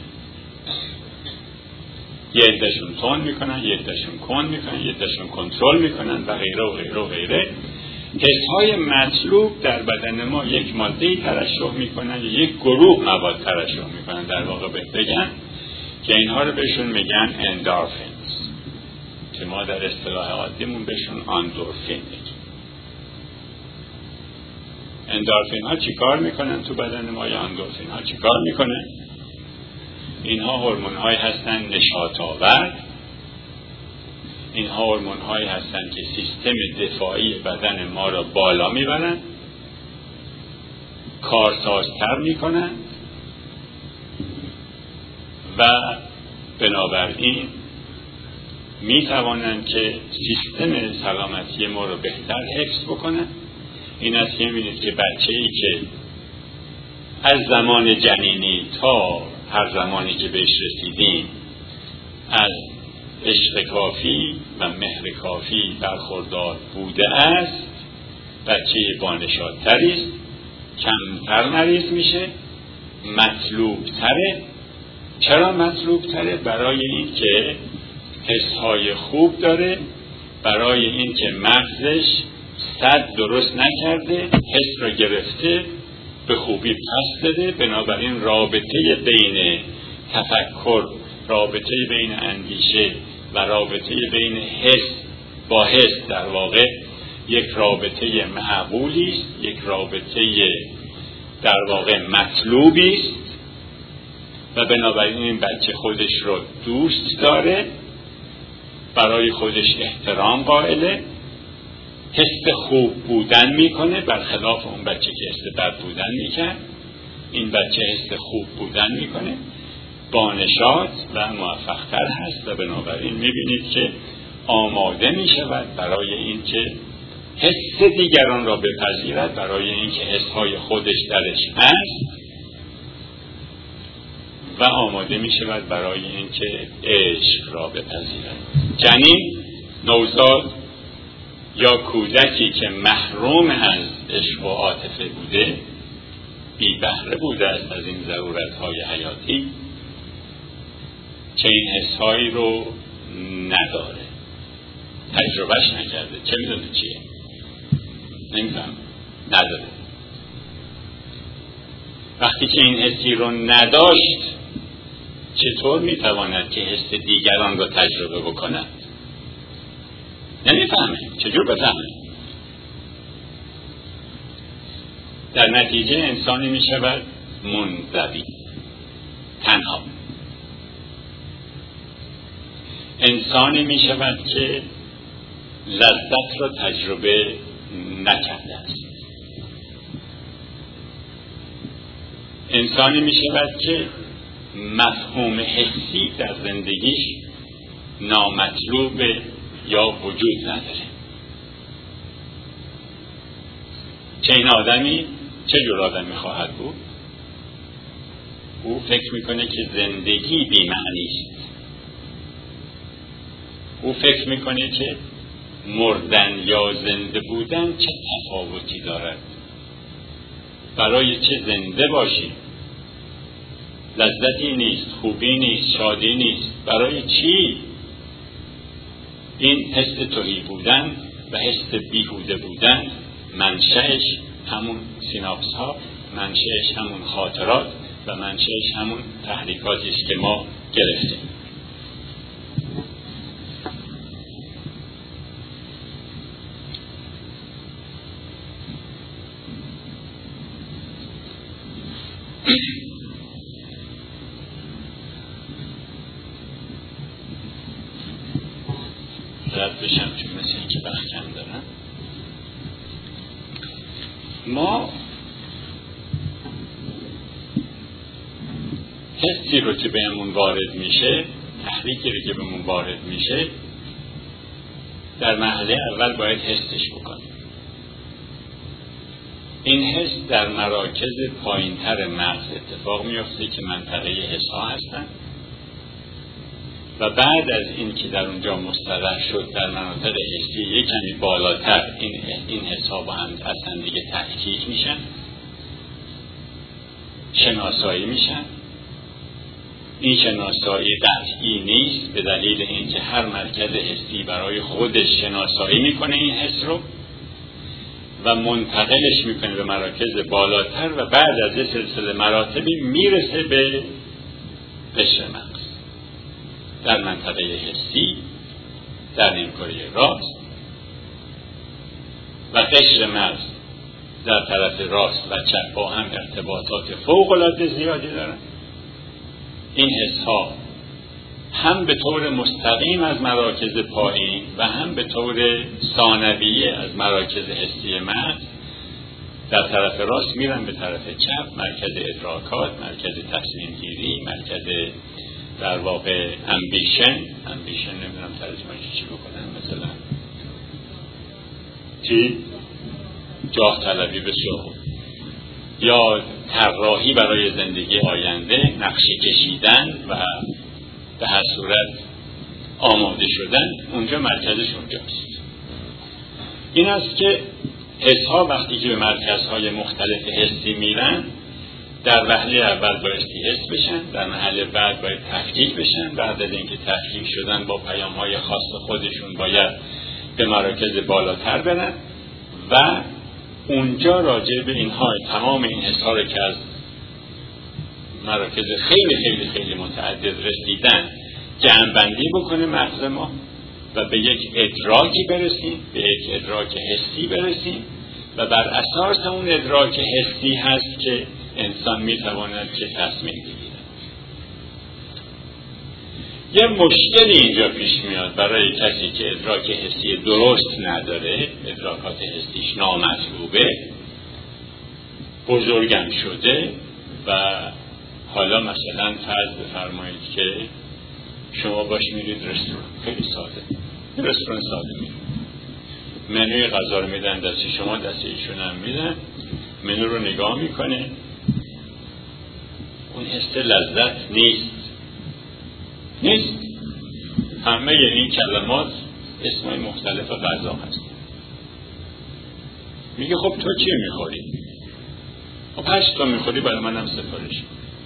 یه عدهشون تون میکنن، یه عدهشون کند میکنن، یه عدهشون کنترل میکنن و غیره و غیره و غیره. حسهای مطلوب در بدن ما یک ماده‌ای ترشح میکنن، یک گروه مواد ترشح میکنن در واقع بگن که اینها رو بهشون میگن اندورفینز که ما در اصطلاح عادیمون بهشون آندورفین میگیم. اندورفین ها چی کار میکنن تو بدن ما یا اندورفین ها چی کار میکنن؟ اینها هورمون هایی هستن نشاط آور. اینها هورمون هایی هستن که سیستم دفاعی بدن ما را بالا میبرن، کارسازتر میکنن و بنابراین میتوانند که سیستم سلامتی ما رو بهتر حفظ بکنن. این است که می‌بینید که بچه‌ای که از زمان جنینی تا هر زمانی که بهش رسیدیم از عشق کافی و مهر کافی برخوردار بوده است، بچه بانشادتری است، کمتر مریض میشه، مطلوب تره. چرا مطلوب تره؟ برای این که حسهای خوب داره، برای این که مغزش صد درست نکرده، حس را گرفته، به خوبی پس داده. بنابراین رابطه بین تفکر، رابطه بین اندیشه و رابطه بین حس با حس در واقع یک رابطه معقولی است، یک رابطه در واقع مطلوبی است و بنابراین این بچه خودش رو دوست داره، برای خودش احترام قائله، حس خوب بودن میکنه، برخلاف اون بچه که حس بد بودن میکرد. این بچه حس خوب بودن میکنه، بانشاد و موفقتر هست و بنابراین میبینید که آماده میشود برای این که حس دیگران را بپذیرد، برای این که حسهای خودش درش هست و آماده میشود برای این که عشق را بپذیرد. جنین، نوزاد یا کودکی که محروم از عشق و عاطفه بوده، بی بهره بوده است از این ضرورت‌های حیاتی، که این حس‌هایی رو نداره، تجربهش نکرده، چه میدونه چیه؟ نمیدونم، نداره. وقتی که این حسی رو نداشت چطور میتواند که حس دیگران رو تجربه بکند؟ نمیفهمه. چجور بفهمه؟ در نتیجه انسانی میشود منزوی، تنها. انسانی میشود که لذت را تجربه نکرده است. انسانی میشود که مفهوم حسی در زندگیش نامطلوب یا وجود نداره. چه این آدمی چه جور آدمی خواهد بود؟ او فکر میکنه که زندگی بی‌معنی است. او فکر میکنه که مردن یا زنده بودن چه تفاوتی دارد. برای چه زنده باشی؟ لذتی نیست، خوبی نیست، شادی نیست. برای چی؟ این حس تهی بودن و حس بیهوده بودن منشأش همون سیناپس ها، منشأش همون خاطرات و منشأش همون تحریکاتی است که ما گرفتیم. رد بشم چون مثل این که وقت کم دارم. ما حسی رو که بهمون وارد میشه، تحریکی رو که بهمون وارد میشه، در مرحله اول باید حسش بکنیم. این حس در مراکز پایینتر مغز اتفاق میفته که منطقه حس‌ها هستن و بعد از این که در اونجا مستقر شد در مناطق حسی یک کمی بالاتر این این حس‌ها با هم اصلا دیگه تحقیق میشن، شناسایی میشن. این شناسایی قطعی نیست به دلیل اینکه هر مرکز حسی برای خودش شناسایی میکنه این حس رو و منتقلش میکنه به مراکز بالاتر و بعد از یه سلسله مراتبی میرسه به قشر مغز. در منطقه حسی در نیمکره راست و قشر مغز در طرف راست و چپ با هم ارتباطات فوق العاده زیادی دارن. این حس ها هم به طور مستقیم از مراکز پایین و هم به طور ثانویه از مراکز حسی مغز در طرف راست میرن به طرف چپ، مرکز ادراکات، مرکز تصمیم گیری، مرکز در واقع امبیشن امبیشن نمیدونم ترجمهش چی بکنم، مثلا چی؟ جاه طلبی بسیار خوب، یا طراحی برای زندگی آینده، نقشه کشیدن و به هر صورت آماده شدن، اونجا مرکزش اونجاست. این است که حس‌ها وقتی که به مرکزهای مختلف حسی میرن در وهله اول بایستی حس بشن، در مرحله بعد باید تفکیک بشن، بعد از اینکه تفکیک شدن با پیام‌های خاص خودشون باید به مراکز بالاتر برن و اونجا راجع به اینها تمام این حس‌ها رو که از مراکز خیلی خیلی خیلی متعدد رسیدن جمع‌بندی بکنه مغز ما و به یک ادراکی برسیم، به یک ادراک حسی برسیم و بر اساس اون ادراک حسی هست که انسان میتواند که تصمیم بگیره. یه مشکلی اینجا پیش میاد برای کسی که ادراک حسی درست نداره، ادراکات حسیش نامطلوبه، بزرگم شده و حالا مثلا فرض بفرمایید که شما باش میرید رستوران، خیلی ساده، رستوران ساده میرید، منوی غذا رو میدن دست شما، دست ایشون هم میدن، منو رو نگاه میکنه، اون حس لذت نیست نیست همه این کلمات اسمای مختلف غذا هست. میگه خب تو چی میخوری؟ خب هشت تا میخوری برای منم سفارش.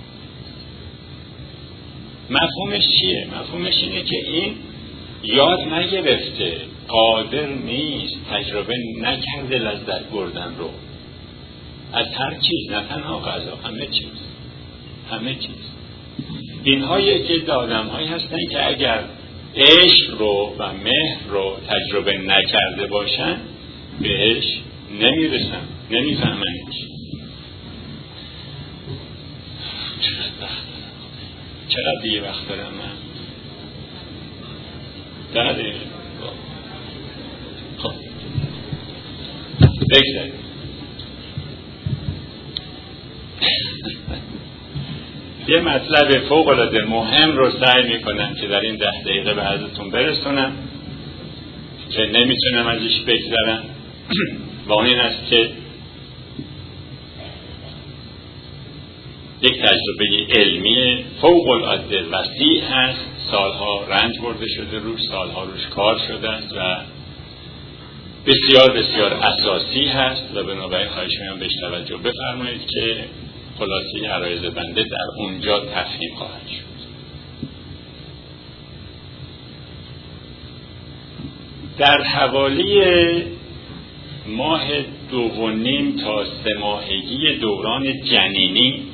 مفهومش چیه؟ مفهومش اینه که این یاد نگرفته، قادر نیست، تجربه نکرده لذت بردن رو از هر چیز، نه تنها غذا، همه چیز همه چیز. اینها یک آدم هایی هستن که اگر عشق رو و مهر رو تجربه نکرده باشن بهش نمیرسن، نمیفهمنش. چقدر دیگه وقت دارم من؟ ده دقیقه. خب بگذاریم. یه مطلب فوق العاده مهم رو سعی میکنم که در این ده دقیقه به حضرتون برسونم که نمیتونم ازش بگذرم و اون این است که یک تجربه علمی فوق العاده وسیع هست، سالها رنج برده شده روش، سالها روش کار شده است و بسیار بسیار اساسی هست و بنابراین خواهش می‌کنم بهش توجه بفرمایید که خلاصه عرایض بنده در اونجا تفهیم خواهد شد. در حوالی ماه دو و نیم تا سه ماهگی دوران جنینی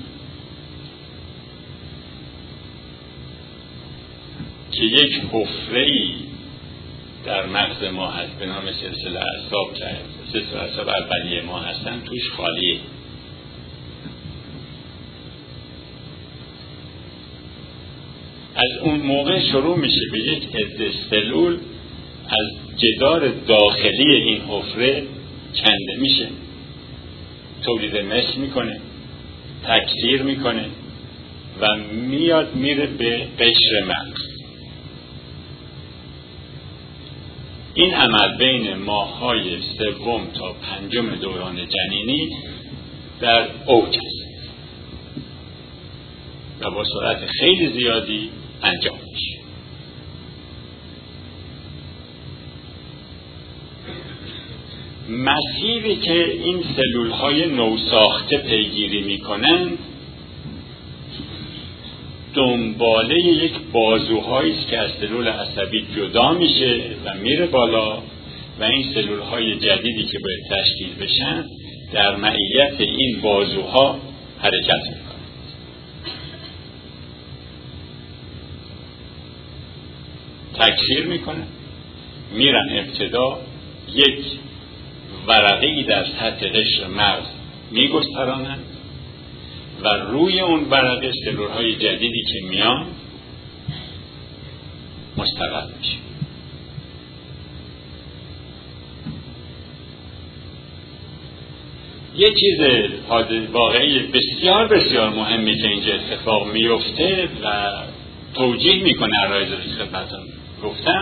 که یک حفره‌ای در مغز ما هست به نام سلسله اعصاب که سلسله اعصاب اولیه ما هستن، توش خالیه. از اون موقع شروع میشه به یک عده سلول از جدار داخلی این حفره کنده میشه، تولید مثل میکنه، تکثیر میکنه و میاد میره به قشر مغز. این عمل بین ماه‌های سوم تا پنجم دوران جنینی در اوج است و با سرعت خیلی زیادی انجام میشه. مسیری که این سلول‌های نوساخته پیگیری میکنند دنباله یک بازوهایی است که از سلول عصبی جدا میشه و میره بالا و این سلول‌های جدیدی که باید تشکیل بشن در معیت این بازوها حرکت میکنند. تکثیر میکنن، میرن ابتدا یک ورقه‌ای در سطح قشر مغز میگسترانند و روی اون ورقه سلول‌های جدیدی که میان مستقر میشه. یه چیز واقعی بسیار بسیار مهمی که اینجا اتفاق میفته و توجیه میکنه عرایض رو که خدمتتون گفتم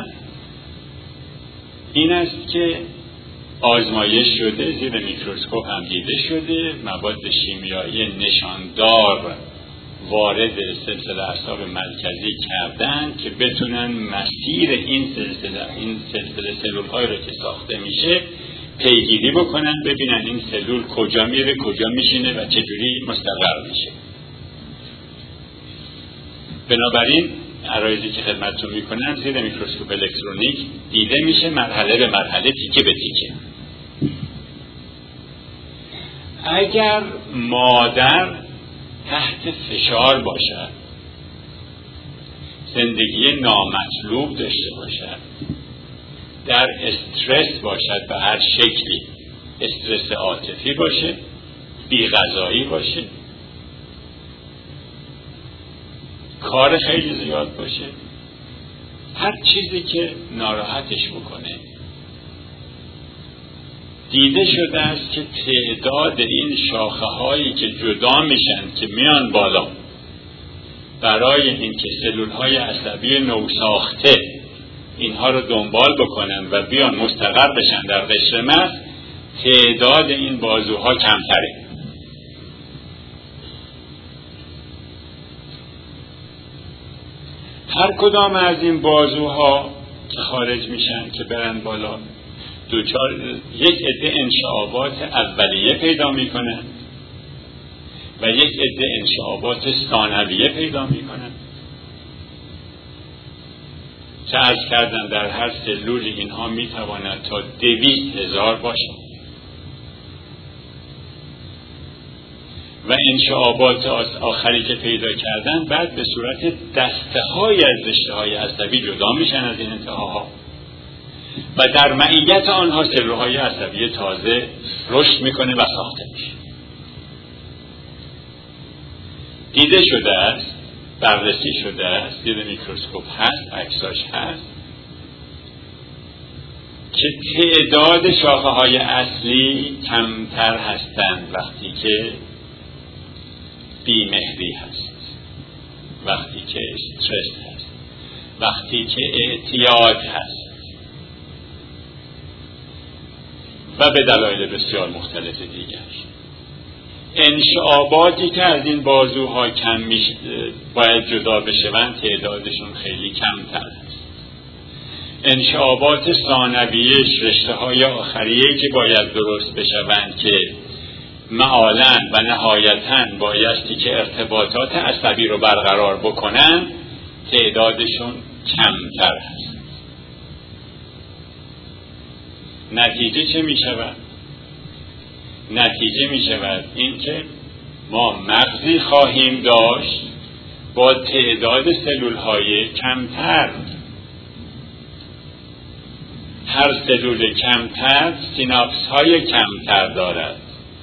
این است که آزمایش شده، زیر میکروسکوپ هم دیده شده، مواد شیمیایی نشاندار وارد سلسله اعصاب مرکزی کردن که بتونن مسیر این سلسله این سلسله سلول‌های رو که ساخته میشه پیگیری بکنن، ببینن این سلول کجا میره، کجا میشینه و چجوری مستقر میشه. بنابراین عرایضی که خدمتتون میکنن زیر میکروسکوپ الکترونیک دیده میشه، مرحله به مرحله، تیکه به تیکه. اگر مادر تحت فشار باشد، زندگی نامطلوب داشته باشد، در استرس باشد به هر شکلی، استرس عاطفی باشه، بی‌غذایی باشه، کار خیلی زیاد باشه، هر چیزی که ناراحتش بکنه، دیده شده است که تعداد این شاخه هایی که جدا میشن که میان بالا برای اینکه سلول های عصبی نوساخته اینها رو دنبال بکنن و بیان مستقر بشن در قشر مغز، تعداد این بازوها کمتره. هر کدام از این بازوها که خارج میشن که برن بالا دوچار یک عده انشعابات اولیه پیدا میکنن و یک عده انشعابات ثانویه پیدا میکنن که عرض کردن در هر سلول اینها میتواند تا دویست هزار باشن و انشعابات آخری که پیدا کردن بعد به صورت دسته های از رشته های عصبی جدا میشن از این انتهاها و در معیت آنها سلول‌های عصبی تازه رشد میکنه و ساخته میشه. دیده شده است، بررسی شده است، زیر میکروسکوپ هست، عکساش هست که تعداد شاخه‌های اصلی کمتر هستند وقتی که بیمهری هست، وقتی که استرس هست، وقتی که اعتیاد هست و به دلایل بسیار مختلف دیگر. انشعاباتی که از این بازوها کم میشه باید جدا بشوند تعدادشون خیلی کمتر است. انشعابات ثانویه، رشته های آخریه که باید درست بشوند که معالاً و نهایتاً بایستی که ارتباطات عصبی رو برقرار بکنن تعدادشون کمتر است. نتیجه چه می شود؟ نتیجه می شود این که ما مغزی خواهیم داشت با تعداد سلول های کمتر. هر سلول کمتر سیناپس های کمتر دارد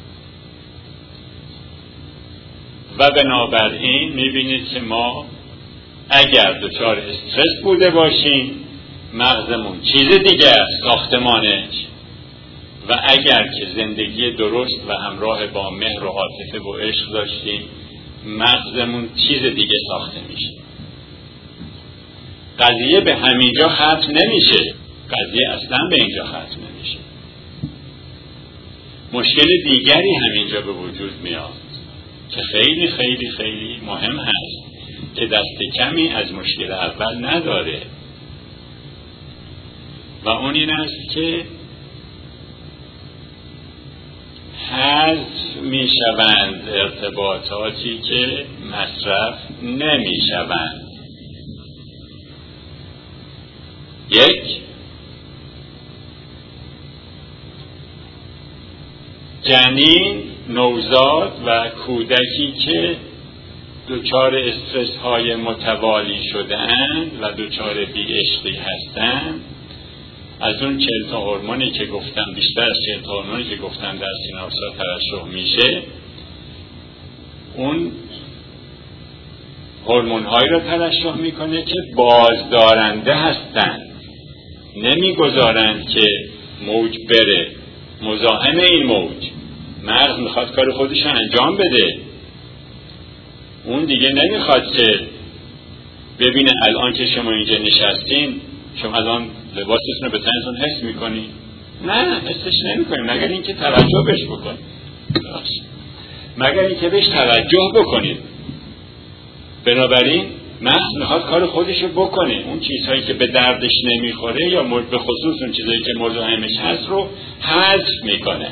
و بنابراین می بینید که ما اگر دچار استرس بوده باشیم مغزمون چیز دیگه است ساختمانش، و اگر که زندگی درست و همراه با مهر و عاطفه و عشق داشتیم مغزمون چیز دیگه ساخته میشه. قضیه به همینجا ختم نمیشه، قضیه اصلا به اینجا ختم نمیشه. مشکل دیگری همینجا به وجود میاد که خیلی خیلی خیلی مهم هست که دست کمی از مشکل اول نداره و اون این است که حذف می شوند ارتباطاتی که مصرف نمی شوند. یک، جنین، نوزاد و کودکی که دچار استرس های متوالی شده‌اند و دچار بی‌عشقی هستند، از اون چهل تا هورمونی که گفتم، بیشتر از چهل تا هورمونی که گفتم در سیناپس‌ها ترشح میشه، اون هورمون‌هایی رو ترشح میکنه که بازدارنده هستند، نمیگذارند که موج بره، مزاحم این موج. مغز میخواد کار خودش انجام بده، اون دیگه نمیخواد که ببینه الان که شما اینجا نشستین، شما الان لباستون رو به تنتون حس میکنی؟ نه، حسش نمیکنیم مگر اینکه توجه بهش بکنید. مگر اینکه بهش توجه بکنید. بنابراین مغز میخواد کار خودش رو بکنه، اون چیزهایی که به دردش نمیخوره یا به خصوص اون چیزهایی که مزاحمش هست رو حذف میکنه.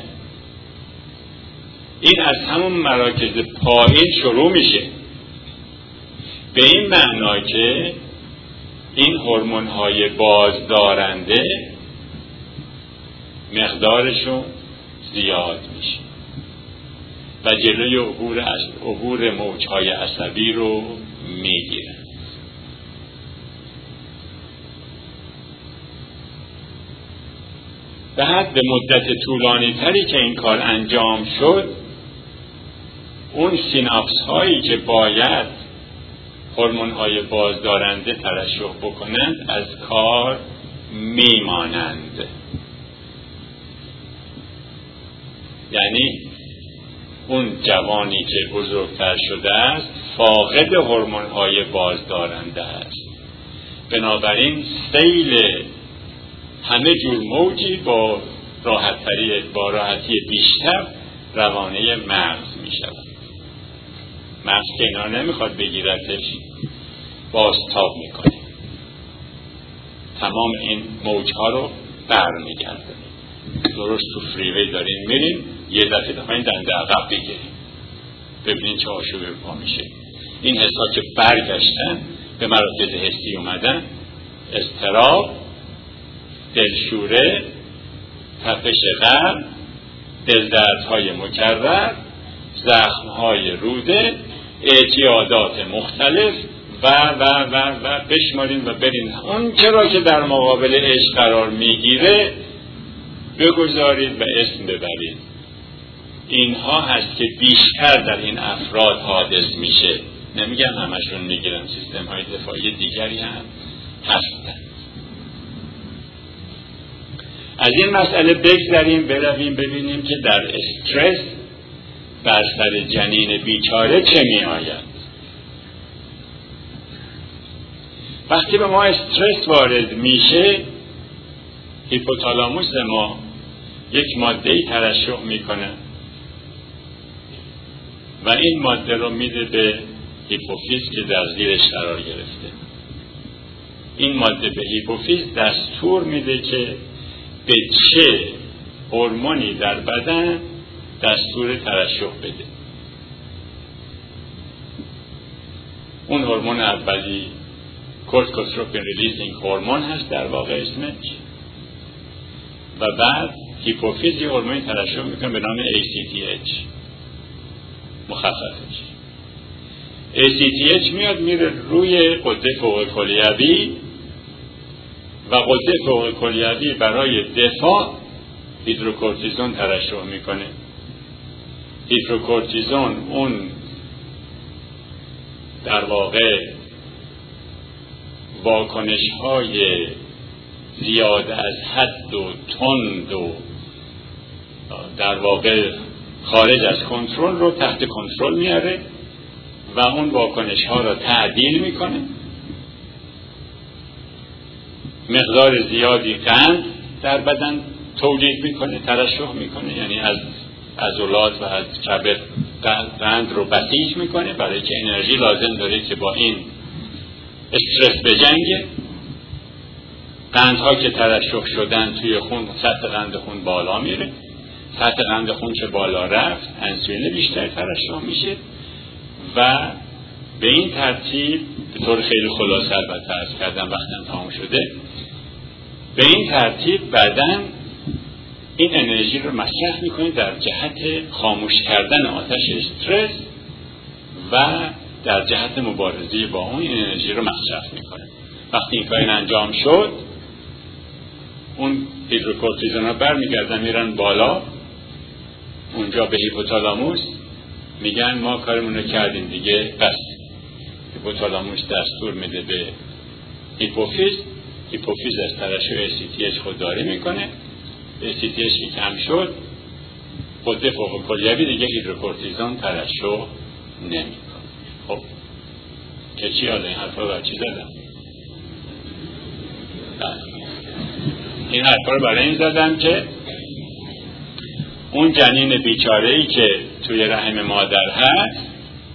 این از همون مراکز پایین شروع میشه، به این معنا که این هورمون‌های بازدارنده مقدارشون زیاد میشه و جلوی عبور از عبور موج‌های عصبی رو میگیرن. بعد به مدت طولانی تری که این کار انجام شد، اون سیناپس هایی که باید هورمون های بازدارنده ترشح بکنند از کار میمانند. یعنی اون جوانی که بزرگتر شده است فاقد هورمون های بازدارنده است. بنابراین سیل همه جور موجی با راحتی با راحتی بیشتر روانه مغز می شود. مغز که اینا نمیخواد بگیرتش بازتاب میکنه، تمام این موجها رو برمیگرده. درست تو فریوی دارین میرین، یه دفعه دفعه این دنده عقب بگیرین، ببینین چه آشوبی پا میشه. این حسا که برگشتن به مراکز حسی اومدن، اضطراب، دلشوره، تپش قلب، دلدردهای مکرر، زخمهای روده، اعتیادات مختلف و و و و بشمارین و برین اون چرا که در مقابل عشق قرار میگیره بگذارید و اسم ببرید. اینها هست که بیشتر در این افراد حادث میشه. نمیگم همشون میگیرن، سیستم های دفاعی دیگری هم هستن. از این مسئله بگذاریم برویم ببینیم که در استرس بر سر جنین بیچاره چه می آید. وقتی به ما استرس وارد میشه، هیپوتالاموس ما یک ماده‌ای ترشح میکنه و این ماده رو میده به هیپوفیز که در زیرش قرار گرفته. این ماده به هیپوفیز دستور میده که به چه هورمونی در بدن دستور ترشح بده. اون هورمون اولی کورتیکوتروپین ریلیزینگ هورمون هست در واقع اسمش، و بعد هیپوفیز یه هورمونی ترشح میکنه به نام ای سی تی اچ مخففش. ای سی تی اچ میاد میره روی غده فوق کلیوی و غده فوق کلیوی برای دفاع هیدروکورتیزون ترشح میکنه. هیدروکورتیزون اون در واقع واکنش های زیاد از حد و تند و در واقع خارج از کنترل رو تحت کنترل میاره و اون واکنش ها را تعدیل میکنه. مقدار زیادی قند در بدن تولید میکنه، ترشح میکنه، یعنی از عضلات و از کبد قند رو بسیج میکنه برای که انرژی لازم داره که با این استرس بجنگه. قندها که ترشح شدن توی خون، سطح قند خون بالا میره. سطح قند خون که بالا رفت، انسولین بیشتر ترشح میشه و به این ترتیب، به طور خیلی خلاصه البته عرض کردم وقتم تمام شده، به این ترتیب بدن این انرژی رو مصرف میکنه در جهت خاموش کردن آتش استرس و در جهت مبارزه با اون این انرژی رو مصرف میکنه. وقتی این کار انجام شد، اون هیدروکورتیزون ها برمیگردن میرن بالا، اونجا به هیپوتالاموس، میگن ما کارمون رو کردیم دیگه، بس. هیپوتالاموس دستور میده به هیپوفیز، هیپوفیز از ترشح سی تی اچ خودداری میکنه، به سی تی اچ کم شد، غده فوق کلیوی دیگه هیدروکورتیزون ترشح نمیکنه. خب که چی حالا این حرفا رو چی زدم؟ این حرفا رو برای این زدم که اون جنین بیچاره‌ای که توی رحم مادر هست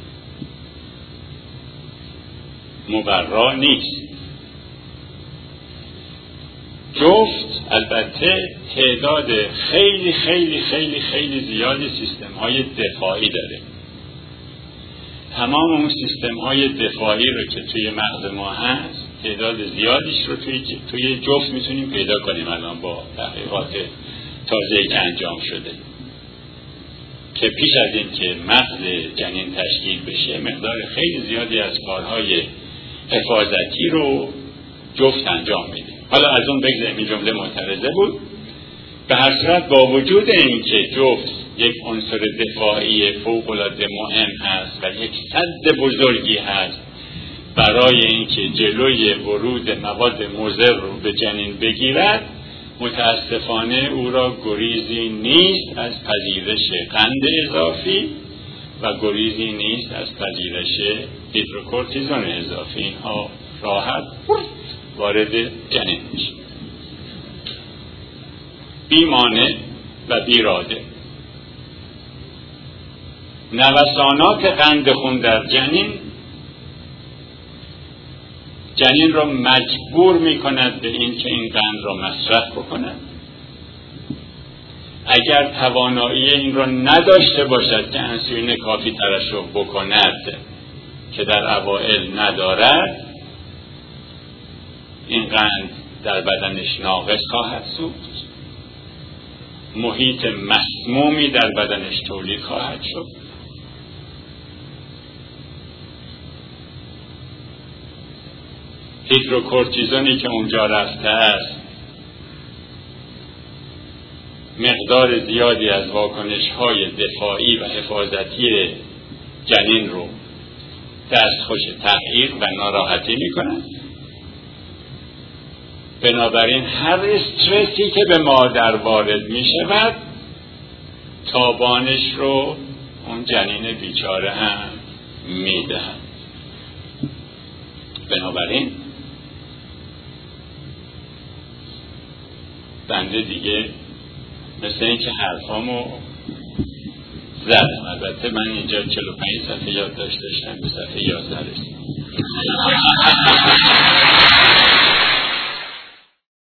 مبرا نیست. جفت البته تعداد خیلی خیلی خیلی خیلی زیادی سیستم های دفاعی داره. تمام اون سیستم های دفاعی رو که توی مغز ما هست، تعداد زیادیش رو توی توی جفت میتونیم پیدا کنیم الان با تحقیقات تازه‌ای که انجام شده، که پیش از این که مغز جنین تشکیل بشه مقدار خیلی زیادی از کارهای حفاظتی رو جفت انجام میده. حالا از اون بگذاریم، این جمله معترضه بود. به هر صورت با وجود این که جفت یک عنصر دفاعی فوق‌العاده مهم هست و یک سد بزرگی هست برای اینکه جلوی ورود مواد مضر رو به جنین بگیرد، متاسفانه او را گریزی نیست از پذیرش قند اضافی و گریزی نیست از پذیرش هیدروکورتیزون اضافی. اینها راحت وارد جنین میشه، بیمانع و بیراده. نوسانات قند خون در جنین جنین را مجبور می کند به این که این قند را مصرف بکند. اگر توانایی این را نداشته باشد که انسولین کافی ترشح بکند، که در اوائل ندارد، این قند در بدنش ناقص خواهد سوخت، محیط مسمومی در بدنش تولید خواهد شد. هیدروکورتیزونی که اونجا رفته است مقدار زیادی از واکنش‌های دفاعی و حفاظتی جنین رو دستخوش تغییر و ناراحتی می‌کند. بنابراین هر استرسی که به مادر وارد می‌شود تابانش رو اون جنین بیچاره هم می‌دهد. بنابراین بنده دیگه مثل این که حرفامو زدم. البته من اینجا چهل و پنج صفحه یاد داشته داشتم، به صفحه یازده رسیدم.